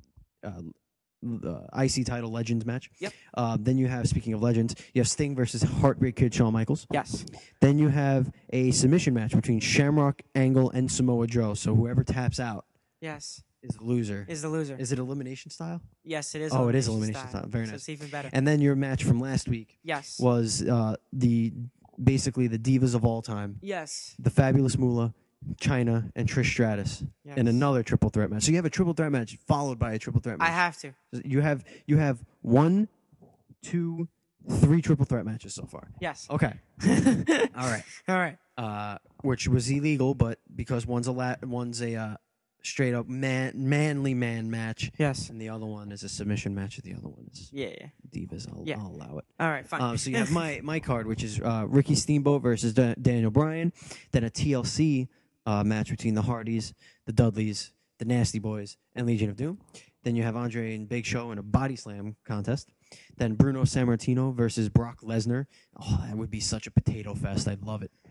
IC title Legends match. Yep. Then you have, speaking of Legends, you have Sting versus Heartbreak Kid Shawn Michaels. Yes. Then you have a submission match between Shamrock, Angle, and Samoa Joe. So whoever taps out Yes. is the loser. Is the loser. Is it elimination style? Yes, it is. Oh, it is elimination style. Very so nice. it's even better. And then your match from last week Yes. was basically the divas of all time, Yes. the Fabulous Moolah China, and Trish Stratus Yes. in another triple threat match. So you have a triple threat match followed by a triple threat match. I have to. You have 1, 2, 3 triple threat matches so far. Yes. Okay. All right. All right. Which was illegal, but because one's a straight up manly man match, Yes. and the other one is a submission match, and the other one is Yeah. divas. I'll allow it. All right. Fine. So you have my card, which is Ricky Steamboat versus Daniel Bryan, then a TLC match between the Hardys, the Dudleys, the Nasty Boys, and Legion of Doom. Then you have Andre and Big Show in a body slam contest. Then Bruno Sammartino versus Brock Lesnar. Oh, that would be such a potato fest. I'd love it.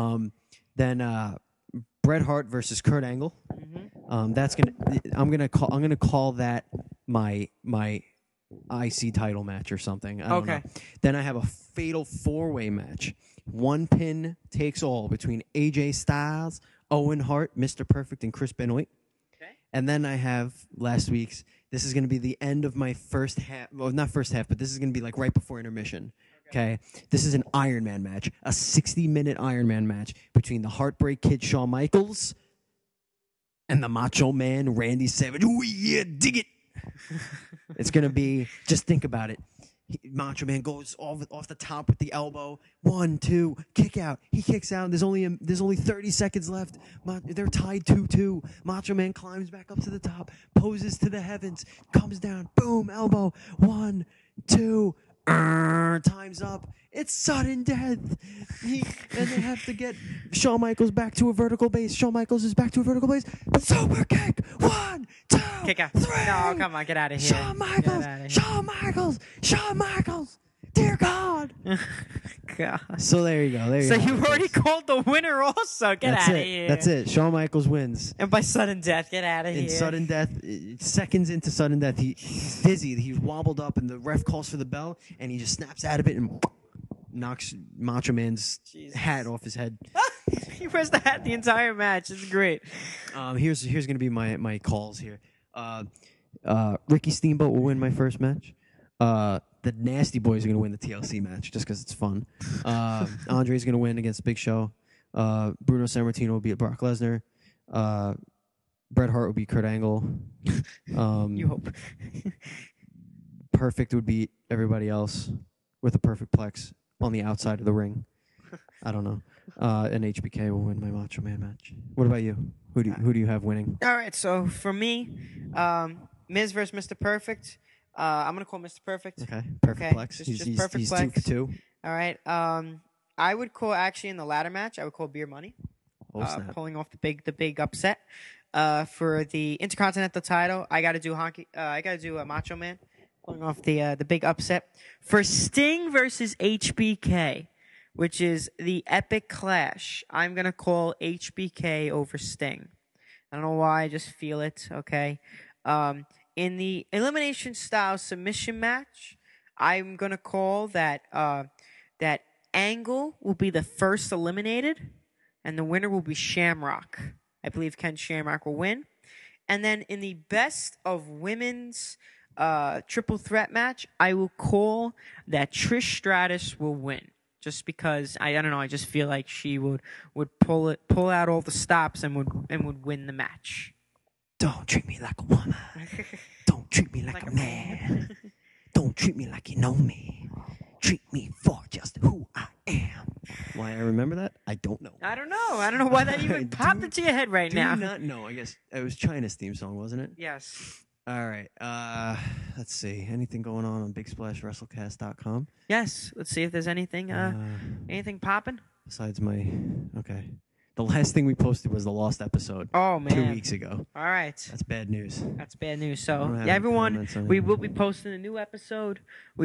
Then Bret Hart versus Kurt Angle. Mm-hmm. I'm gonna call that my IC title match or something. I don't know. Then I have a fatal 4-way match. 1 pin takes all between AJ Styles, Owen Hart, Mr. Perfect, and Chris Benoit. Okay. And then I have last week's. This is going to be the end of my first half. Well, not first half, but this is going to be like right before intermission. Okay. This is an Iron Man match, a 60-minute Iron Man match between the Heartbreak Kid Shawn Michaels and the Macho Man Randy Savage. Ooh, yeah, dig it. It's going to be, just think about it. Macho Man goes off the top with the elbow. 1, 2, kick out. He kicks out. There's only 30 seconds left. They're tied 2-2. Macho Man climbs back up to the top, poses to the heavens, comes down. Boom, elbow. 1, 2. Time's up. It's sudden death. And they have to get Shawn Michaels back to a vertical base. Shawn Michaels is back to a vertical base. Super kick. 1, 2, Kick out. 3. No, come on, get out of here. Shawn Michaels. Get outta here. Shawn Michaels. Shawn Michaels. Dear God. God. So there you go. There you So go. you already called the winner also. Get That's out of it. here. That's it. Shawn Michaels wins. And by sudden death, get out of here. In sudden death, seconds into sudden death, he's dizzy. He's wobbled up, and the ref calls for the bell, and he just snaps out of it and knocks Macho Man's Jesus. hat off his head. He wears the hat the entire match. It's great. Here's gonna be my calls here. Ricky Steamboat will win my first match. The Nasty Boys are going to win the TLC match just because it's fun. Andre's going to win against Big Show. Bruno Sammartino will beat Brock Lesnar. Bret Hart will beat Kurt Angle. You hope. Perfect would beat everybody else with a perfect plex on the outside of the ring. I don't know. And HBK will win my Macho Man match. What about you? Who do you have winning? All right, so for me, Miz versus Mr. Perfect. I'm gonna call Mr. Perfect. Okay, perfect Okay, plex. just He's perfect 2 plex. for 2. All right. I would call actually in the ladder match. I would call Beer Money. Oh snap! Pulling off the big upset. For the Intercontinental title, I got to do Macho Man. Pulling off the big upset for Sting versus HBK, which is the epic clash. I'm gonna call HBK over Sting. I don't know why. I just feel it. Okay. In the elimination style submission match, I'm gonna call that that Angle will be the first eliminated, and the winner will be Shamrock. I believe Ken Shamrock will win. And then in the best of women's triple threat match, I will call that Trish Stratus will win. Just because I don't know, I just feel like she would pull out all the stops and would win the match. Don't treat me like a woman. Don't treat me like a man. Don't treat me like you know me. Treat me for just who I am. Why I remember that? I don't know. I don't know why that even popped into your head right now. Do not know. I guess it was China's theme song, wasn't it? Yes. All right. Let's see. Anything going on BigSplashWrestleCast.com? Yes. Let's see if there's anything anything popping. Besides okay. The last thing we posted was the lost episode. Oh man. 2 weeks ago. All right. That's bad news. That's bad news. I don't So have yeah, any everyone, comments on we it. will be posting a new episode.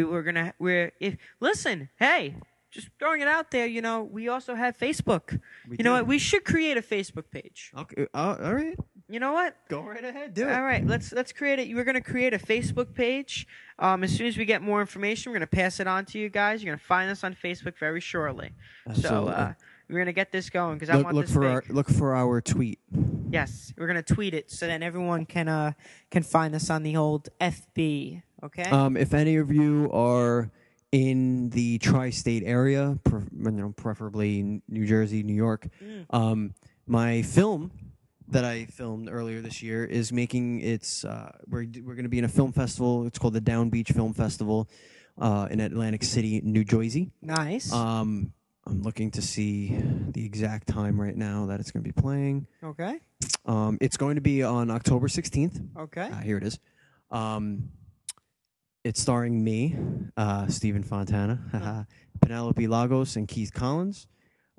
Listen, hey, just throwing it out there. You know, we also have Facebook. We You know do. what? We should create a Facebook page. Okay. All right. You know what? Go right ahead. Do it. All right, let's create it. We're gonna create a Facebook page. As soon as we get more information, we're gonna pass it on to you guys. You're gonna find us on Facebook very shortly. Absolutely. So we're gonna get this going because I want this big. Look for our tweet. Yes, we're gonna tweet it so then everyone can find us on the old FB. Okay. If any of you are in the tri-state area, preferably New Jersey, New York, my film that I filmed earlier this year is making its. We're going to be in a film festival. It's called the Down Beach Film Festival in Atlantic City, New Jersey. Nice. I'm looking to see the exact time right now that it's going to be playing. Okay. It's going to be on October 16th. Okay. Here it is. It's starring me, Stephen Fontana, Penelope Lagos, and Keith Collins.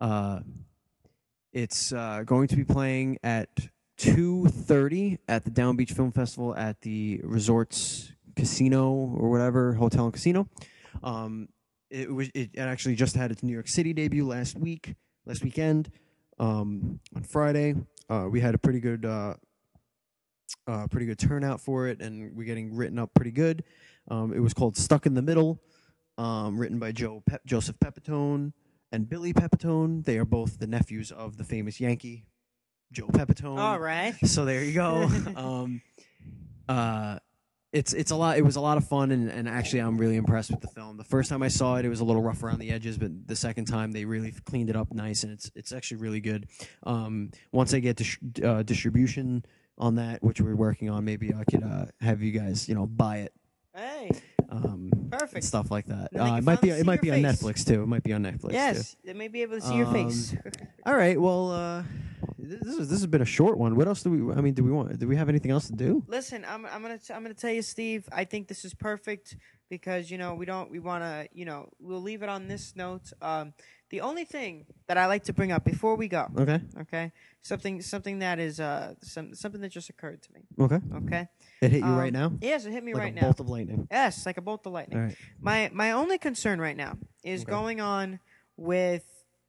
It's going to be playing at 2:30 at the Down Beach Film Festival at the Resorts Casino or whatever, Hotel and Casino. It actually just had its New York City debut last weekend, on Friday. We had a pretty good turnout for it, and we're getting written up pretty good. It was called Stuck in the Middle, written by Joseph Pepitone and Billy Pepitone. They are both the nephews of the famous Yankee, Joe Pepitone. All right. So there you go. It's a lot. It was a lot of fun, and actually, I'm really impressed with the film. The first time I saw it, it was a little rough around the edges, but the second time they really cleaned it up nice, and it's actually really good. Once I get distribution on that, which we're working on, maybe I could have you guys, buy it. Hey. Perfect. Stuff like that. Then they can It might be finally see on your face. Netflix too. It might be on Netflix. Yes, Too. they may be able to see your face. All right. Well, this has been a short one. What else do we? I mean, do we have anything else to do? Listen, I'm gonna tell you, Steve. I think this is perfect because we'll leave it on this note. The only thing that I like to bring up before we go, Okay. something that is something that just occurred to me. Okay. It hit you right now. Yes, it hit me Like right a now. bolt of lightning. Yes, like a bolt of lightning. All right. My only concern right now is going on with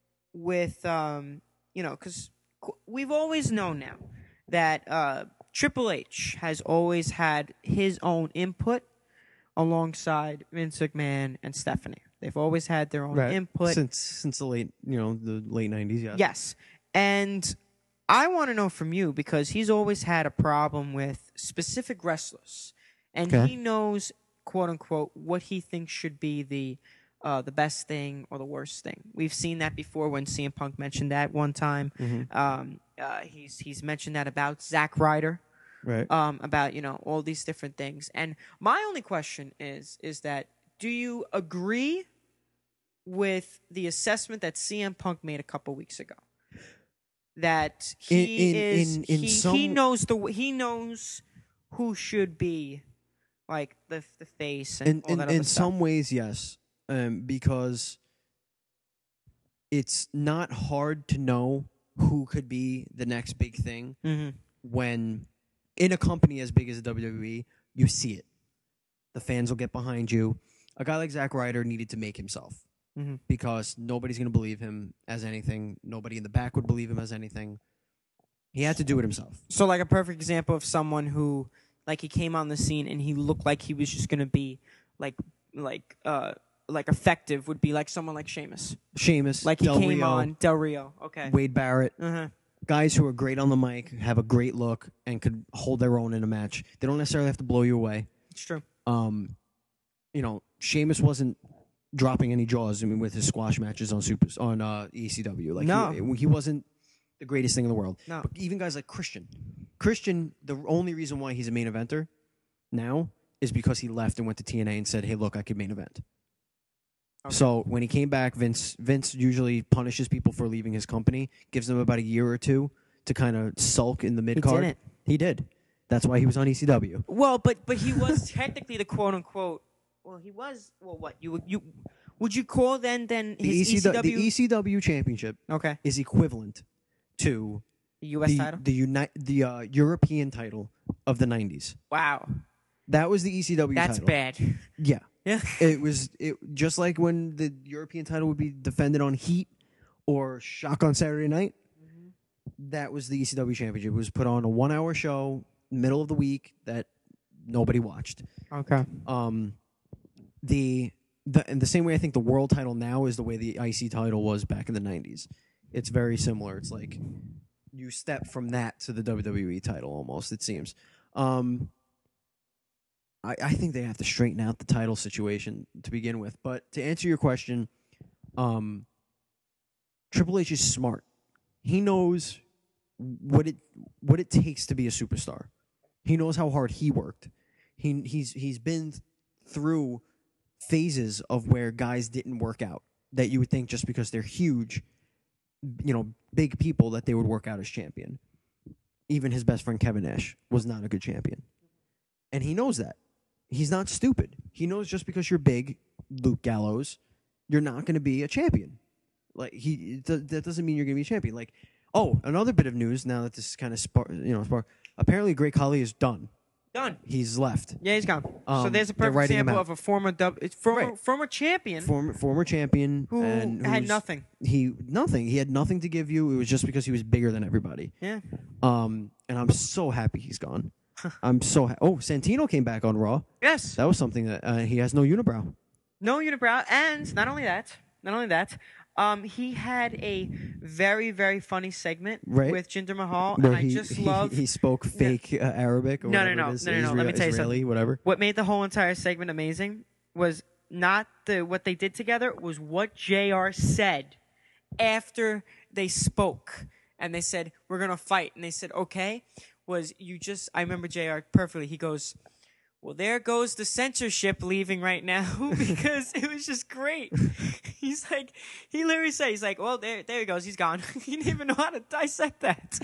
because we've always known now that Triple H has always had his own input alongside Vince McMahon and Stephanie. They've always had their own input since the late the late 90s. Yes. Yes, and I want to know from you because he's always had a problem with specific wrestlers, and he knows, quote unquote, what he thinks should be the best thing or the worst thing. We've seen that before when CM Punk mentioned that one time. Mm-hmm. He's mentioned that about Zack Ryder, Right. about all these different things. And my only question is that do you agree with the assessment that CM Punk made a couple weeks ago? That he knows who should be like the face and all that other in stuff. some ways, yes, because it's not hard to know who could be the next big thing when in a company as big as the WWE, you see it. The fans will get behind you. A guy like Zack Ryder needed to make himself. Because nobody's going to believe him as anything. Nobody in the back would believe him as anything. He had to do it himself. So, like a perfect example of someone who, like, he came on the scene and he looked like he was just going to be like effective would be like someone like Sheamus. Like he Del came Rio, on Del Rio. Okay. Wade Barrett. Uh-huh. Guys who are great on the mic, have a great look, and could hold their own in a match. They don't necessarily have to blow you away. It's true. Sheamus wasn't dropping any jaws with his squash matches on ECW. Like No. he wasn't the greatest thing in the world. No. But even guys like Christian, the only reason why he's a main eventer now is because he left and went to TNA and said, "Hey, look, I could main event." Okay. So when he came back, Vince usually punishes people for leaving his company, gives them about a year or two to kind of sulk in the mid card. didn't. He did. That's why he was on ECW. Well, but he was technically the quote unquote. Well, he was. Well, what you would you call then his ECW? The ECW championship is equivalent to the U.S. title, the European title of the 90s. Wow, that was the ECW. That's title. bad. Yeah, yeah. It was just like when the European title would be defended on Heat or Shock on Saturday Night. That was the ECW championship. It was put on a 1-hour show, middle of the week that nobody watched. Okay. In the same way I think the world title now is the way the IC title was back in the 90s. It's very similar. It's like you step from that to the WWE title almost, it seems. I think they have to straighten out the title situation to begin with. But to answer your question, Triple H is smart. He knows what it takes to be a superstar. He knows how hard he worked. He's been through phases of where guys didn't work out that you would think just because they're huge, big people that they would work out as champion. Even his best friend Kevin Nash was not a good champion. And he knows that. He's not stupid. He knows just because you're big, Luke Gallows, you're not going to be a champion. Like that doesn't mean you're going to be a champion. Like, another bit of news now that this is kind of apparently Great Khali is done. Done. He's left. Yeah, he's gone. So there's a perfect example of a former champion. Former champion who had nothing. He had nothing to give you. It was just because he was bigger than everybody. Yeah. And I'm so happy he's gone. I'm so Santino came back on Raw. Yes. That was something that he has no unibrow. No unibrow, and not only that, he had a very, very funny segment with Jinder Mahal, where and I just love... He spoke fake Arabic or whatever it is. No. Let me tell you something. Whatever. What made the whole entire segment amazing was not what they did together, was what JR said after they spoke. And they said, we're going to fight. And they said, okay. I remember JR perfectly. He goes... Well, there goes the censorship leaving right now because it was just great. He's like, he literally said, he's like, well, there he goes, he's gone. He didn't even know how to dissect that.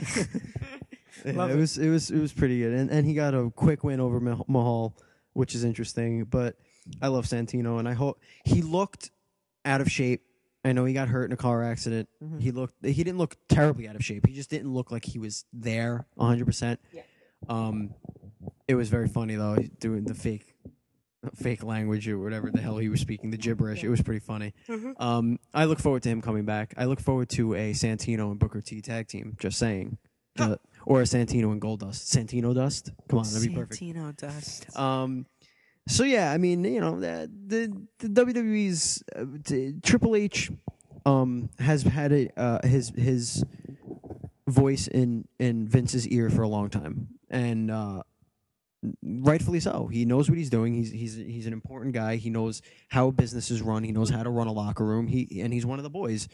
It was pretty good, and he got a quick win over Mahal, which is interesting. But I love Santino, and I hope he looked out of shape. I know he got hurt in a car accident. Mm-hmm. He didn't look terribly out of shape. He just didn't look like he was there 100%. Yeah. It was very funny though, doing the fake language or whatever the hell he was speaking, the gibberish. It was pretty funny. Mm-hmm. I look forward to him coming back. I look forward to a Santino and Booker T tag team. Just saying, or a Santino and Goldust. Santino Dust. Come on, that'd be perfect. Santino Dust. So yeah, I mean, the WWE's Triple H has had his voice in Vince's ear for a long time, and rightfully so. He knows what he's doing. He's an important guy. He knows how business is run. He knows how to run a locker room. He's one of the boys.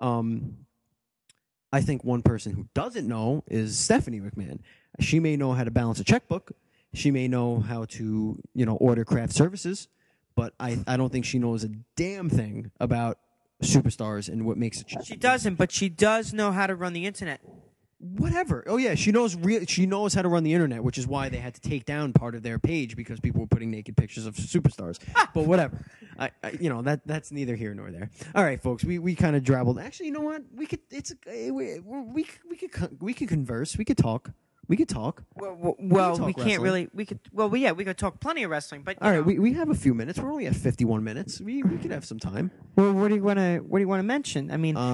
I think one person who doesn't know is Stephanie McMahon. She may know how to balance a checkbook. She may know how to order craft services, but I don't think she knows a damn thing about superstars and what makes it. She doesn't, but she does know how to run the internet. Whatever. Oh yeah, she knows how to run the internet, which is why they had to take down part of their page because people were putting naked pictures of superstars. But whatever. That's neither here nor there. All right, folks, we kind of drabbled. Actually, you know what? We could converse. We could talk. We could talk. We can't really. We could. Well, yeah, we could talk plenty of wrestling. But all right, we have a few minutes. We're only at 51 minutes. We could have some time. Well, what do you want to mention? I mean,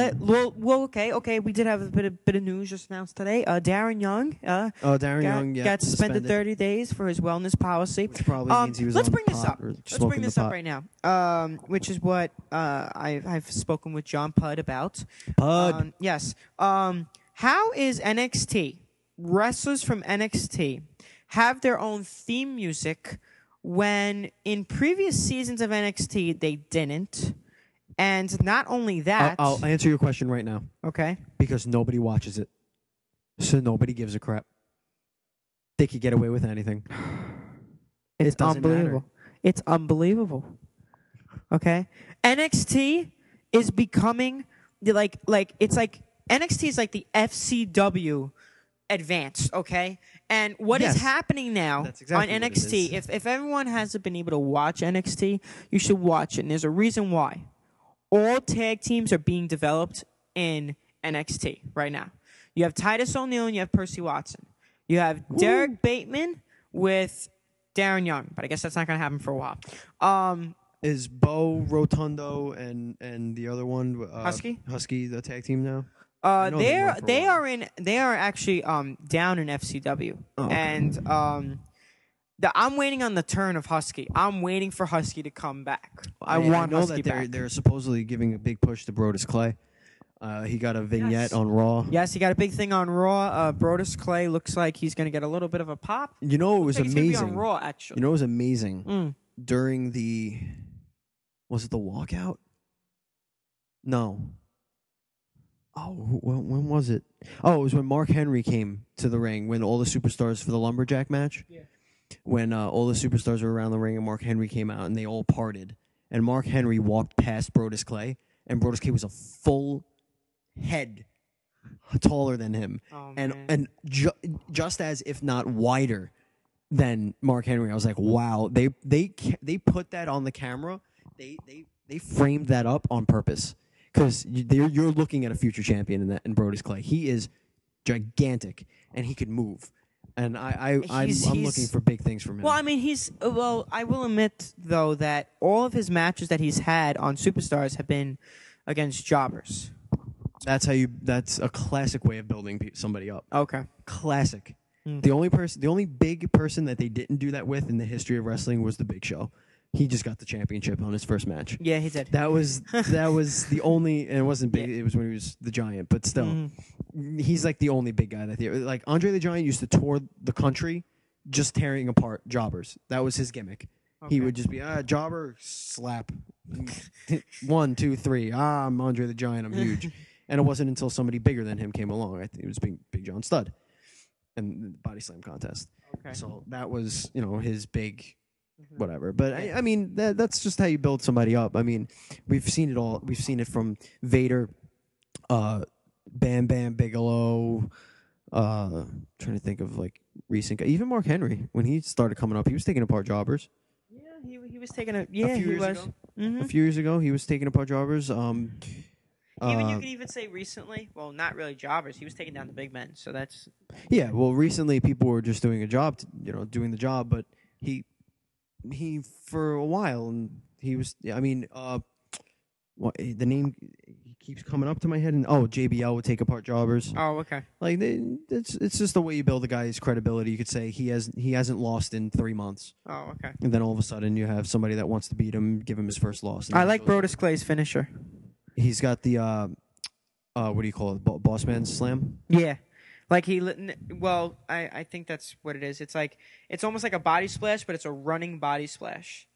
okay. We did have a bit of news just announced today. Darren Young. Got suspended 30 days for his wellness policy. Which probably means he was. Let's bring this up. Let's bring this up right now. Which is what I've spoken with John Pudd about. Pudd. Yes. How is NXT? Wrestlers from NXT have their own theme music when in previous seasons of NXT they didn't. And not only that... I'll answer your question right now. Okay. Because nobody watches it. So nobody gives a crap. They could get away with anything. It's unbelievable. It's unbelievable. Okay? NXT is becoming... it's like... NXT is like the FCW... advanced, okay? And what is happening now on NXT, if everyone hasn't been able to watch NXT, you should watch it. And there's a reason why. All tag teams are being developed in NXT right now. You have Titus O'Neil and you have Percy Watson. You have Derek Bateman with Darren Young, but I guess that's not going to happen for a while. Is Bo Rotundo and the other one Husky the tag team now? They are actually down in FCW, and I'm waiting on the turn of Husky. I'm waiting for Husky to come back. I want Husky back. They're supposedly giving a big push to Brodus Clay. He got a vignette on Raw. Yes, he got a big thing on Raw. Brodus Clay looks like he's going to get a little bit of a pop. It was amazing. He's gonna be on Raw, actually. It was amazing during the. Was it the walkout? No. when was it? Oh, it was when Mark Henry came to the ring when all the superstars for the lumberjack match. Yeah. When all the superstars were around the ring and Mark Henry came out and they all parted. And Mark Henry walked past Brodus Clay, and Brodus Clay was a full head taller than him, Oh, and man. just as if not wider than Mark Henry. I was like, wow, they put that on the camera. They framed that up on purpose because you're looking at a future champion in Brodus Clay. He is gigantic and he could move. And I'm looking for big things from him. Well, I mean, I will admit though that all of his matches that he's had on Superstars have been against jobbers. That's a classic way of building somebody up. Okay. Classic. The only big person that they didn't do that with in the history of wrestling was the Big Show. He just got the championship on his first match. Yeah, he did. That was the only, and it wasn't big. Yeah. It was when he was the Giant, but still, he's like the only big guy that like Andre the Giant used to tour the country, just tearing apart jobbers. That was his gimmick. Okay. He would just be jobber slap, 1, 2, 3. I'm Andre the Giant. I'm huge. And it wasn't until somebody bigger than him came along. I think it was Big John Studd, and the body slam contest. Okay. So that was his big. Whatever, but I mean that's just how you build somebody up. I mean, we've seen it all. We've seen it from Vader, Bam Bam Bigelow. Trying to think of like recent, even Mark Henry when he started coming up, he was taking apart jobbers. Yeah, he was taking a. Yeah, he was. A few years ago, he was taking apart jobbers. Even you could even say recently. Well, not really jobbers. He was taking down the big men. So that's. Yeah, well, recently people were just doing a job, doing the job, but he for a while, and he was. I mean, what the name he keeps coming up to my head, and JBL would take apart jobbers. Oh, okay. Like it's just the way you build a guy's credibility. You could say he hasn't lost in 3 months, Oh, okay. and then all of a sudden you have somebody that wants to beat him, give him his first loss. I like Brodus Clay's finisher. He's got the what do you call it? Boss man slam. Yeah. Like I think that's what it is. It's like it's almost like a body splash, but it's a running body splash.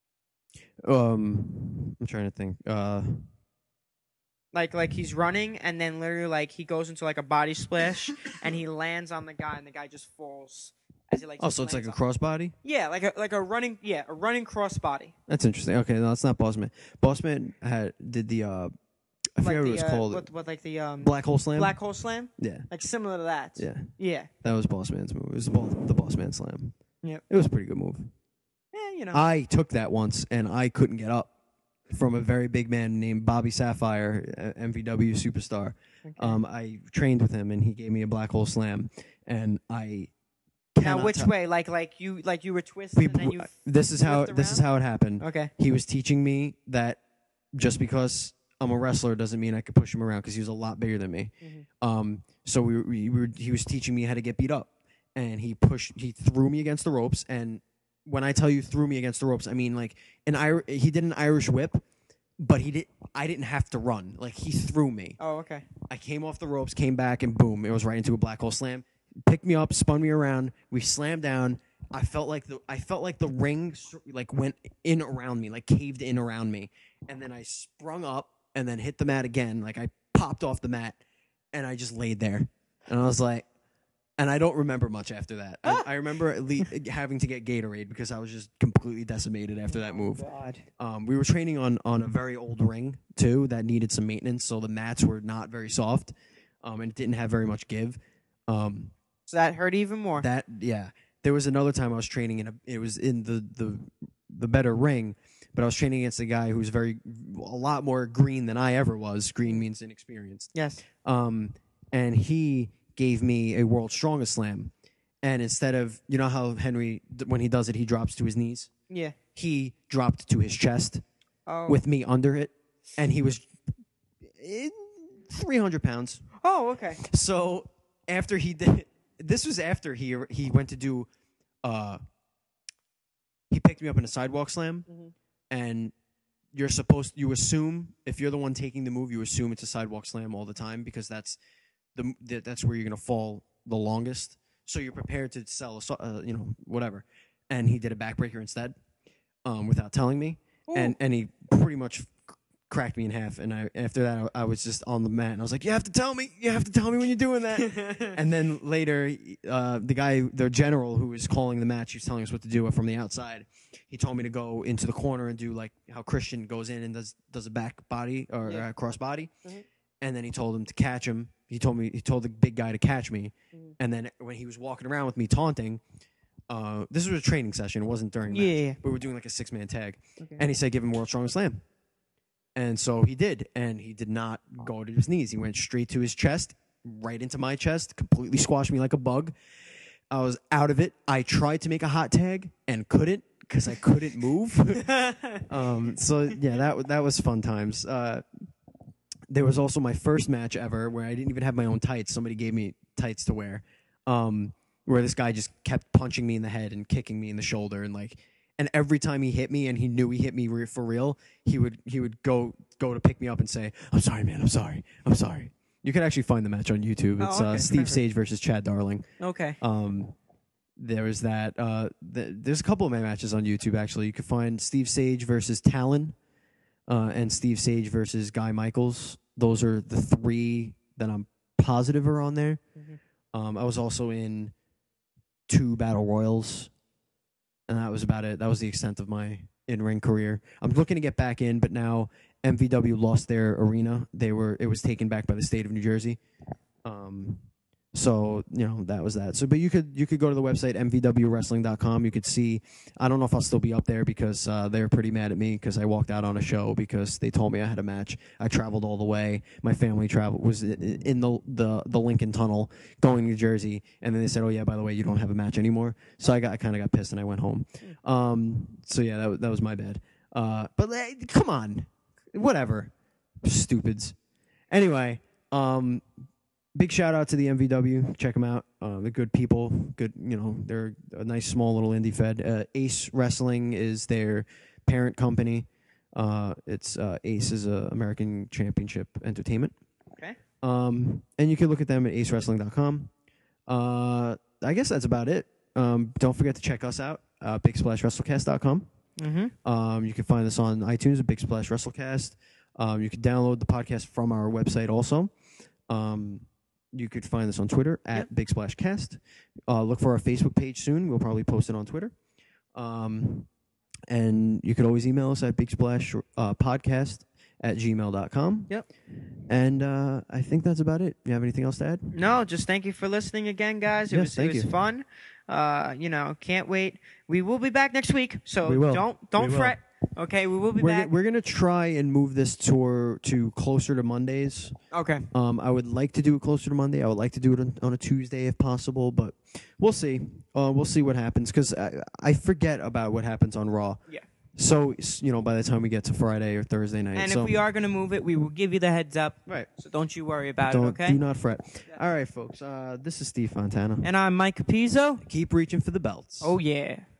I'm trying to think. Like he's running, and then literally like he goes into like a body splash, and he lands on the guy, and the guy just falls as he like. So it's like a crossbody. Yeah, like a running crossbody. That's interesting. Okay, no, it's not Boss Man. Boss Man did the I forget what it was called. What like the Black Hole Slam. Black Hole Slam. Yeah. Like similar to that. Yeah. Yeah. That was Boss Man's move. It was the Boss Man Slam. Yep. It was a pretty good move. Yeah, I took that once and I couldn't get up from a very big man named Bobby Sapphire, MVW superstar. Okay. I trained with him and he gave me a Black Hole Slam, and I. Now, which way? Like you were twisting, and then you. This is how it happened. Okay. He was teaching me that just because I'm a wrestler doesn't mean I could push him around, because he was a lot bigger than me. Mm-hmm. So he was teaching me how to get beat up, and he threw me against the ropes. And when I tell you threw me against the ropes, I mean like he did an Irish whip, but I didn't have to run. Like he threw me. Oh, okay. I came off the ropes, came back, and boom, it was right into a Black Hole Slam. Picked me up, spun me around. We slammed down. I felt like the ring like went in around me, like caved in around me, and then I sprung up and then hit the mat again. Like I popped off the mat, and I just laid there, and I was like, and I don't remember much after that. I remember having to get Gatorade because I was just completely decimated after that move. God. We were training on a very old ring too that needed some maintenance, so the mats were not very soft, and it didn't have very much give. So that hurt even more. There was another time I was training it was in the better ring, but I was training against a guy who's a lot more green than I ever was. Green means inexperienced. Yes. And he gave me a World's Strongest Slam, and instead of how Henry when he does it he drops to his knees. Yeah. He dropped to his chest Oh. with me under it, and he was 300 pounds. Oh, okay. So after he did, this was after he went to do, he picked me up in a sidewalk slam, and you assume if you're the one taking the move, you assume it's a sidewalk slam all the time because that's where you're gonna fall the longest. So you're prepared to sell whatever, and he did a backbreaker instead, without telling me, and he pretty much cracked me in half. And after that, I was just on the mat, and I was like, you have to tell me when you're doing that. And then later, the general who was calling the match, he was telling us what to do from the outside. He told me to go into the corner and do like how Christian goes in and does a back body or cross body. Mm-hmm. And then he told him to catch him. He told the big guy to catch me. Mm-hmm. And then when he was walking around with me taunting, this was a training session. It wasn't during the match. Yeah. We were doing like a 6-man tag. Okay. And he said, give him World's Strongest Slam. And so he did. And he did not go to his knees. He went straight to his chest, right into my chest, completely squashed me like a bug. I was out of it. I tried to make a hot tag and couldn't because I couldn't move. So, yeah, that was fun times. There was also my first match ever where I didn't even have my own tights. Somebody gave me tights to wear. Where this guy just kept punching me in the head and kicking me in the shoulder, and every time he hit me and he knew he hit me for real, he would go to pick me up and say, "I'm sorry, man. I'm sorry." You can actually find the match on YouTube. It's Steve Sage versus Chad Darling. Okay. There was that. There's a couple of my matches on YouTube actually. You can find Steve Sage versus Talon, and Steve Sage versus Guy Michaels. Those are the 3 that I'm positive are on there. Mm-hmm. I was also in 2 battle royals, and that was about it. That was the extent of my in-ring career. I'm looking to get back in, but now MVW lost their arena. It was taken back by the state of New Jersey. So, that was that. So, but you could go to the website mvwwrestling.com. You could see. I don't know if I'll still be up there because they were pretty mad at me because I walked out on a show because they told me I had a match. I traveled all the way. My family was in the Lincoln Tunnel going to New Jersey, and then they said, "Oh yeah, by the way, you don't have a match anymore." So I kind of got pissed and I went home. So yeah, that was my bad. But come on, whatever, stupids. Anyway. Big shout out to the MVW. Check them out. They're good people. Good, they're a nice small little indie fed. Ace Wrestling is their parent company. It's Ace is American Championship Entertainment. Okay. And you can look at them at acewrestling.com. I guess that's about it. Don't forget to check us out. BigSplashWrestlecast.com. Mm-hmm. You can find us on iTunes at Big Splash WrestleCast. You can download the podcast from our website also. You could find us on Twitter at Big Splash Cast. Look for our Facebook page soon. We'll probably post it on Twitter. And you could always email us at bigsplashpodcast@gmail.com. Yep. And I think that's about it. You have anything else to add? No, just thank you for listening again, guys. It was fun. Can't wait. We will be back next week, so don't fret. Okay, we will be back. We're gonna try and move this tour to closer to Mondays. Okay. I would like to do it closer to Monday. I would like to do it on a Tuesday if possible, but we'll see. We'll see what happens because I forget about what happens on Raw. Yeah. So by the time we get to Friday or Thursday night, and if we are gonna move it, we will give you the heads up. Right. So don't you worry about it. Okay. Do not fret. All right, folks. This is Steve Fontana, and I'm Mike Capizzo. Keep reaching for the belts. Oh yeah.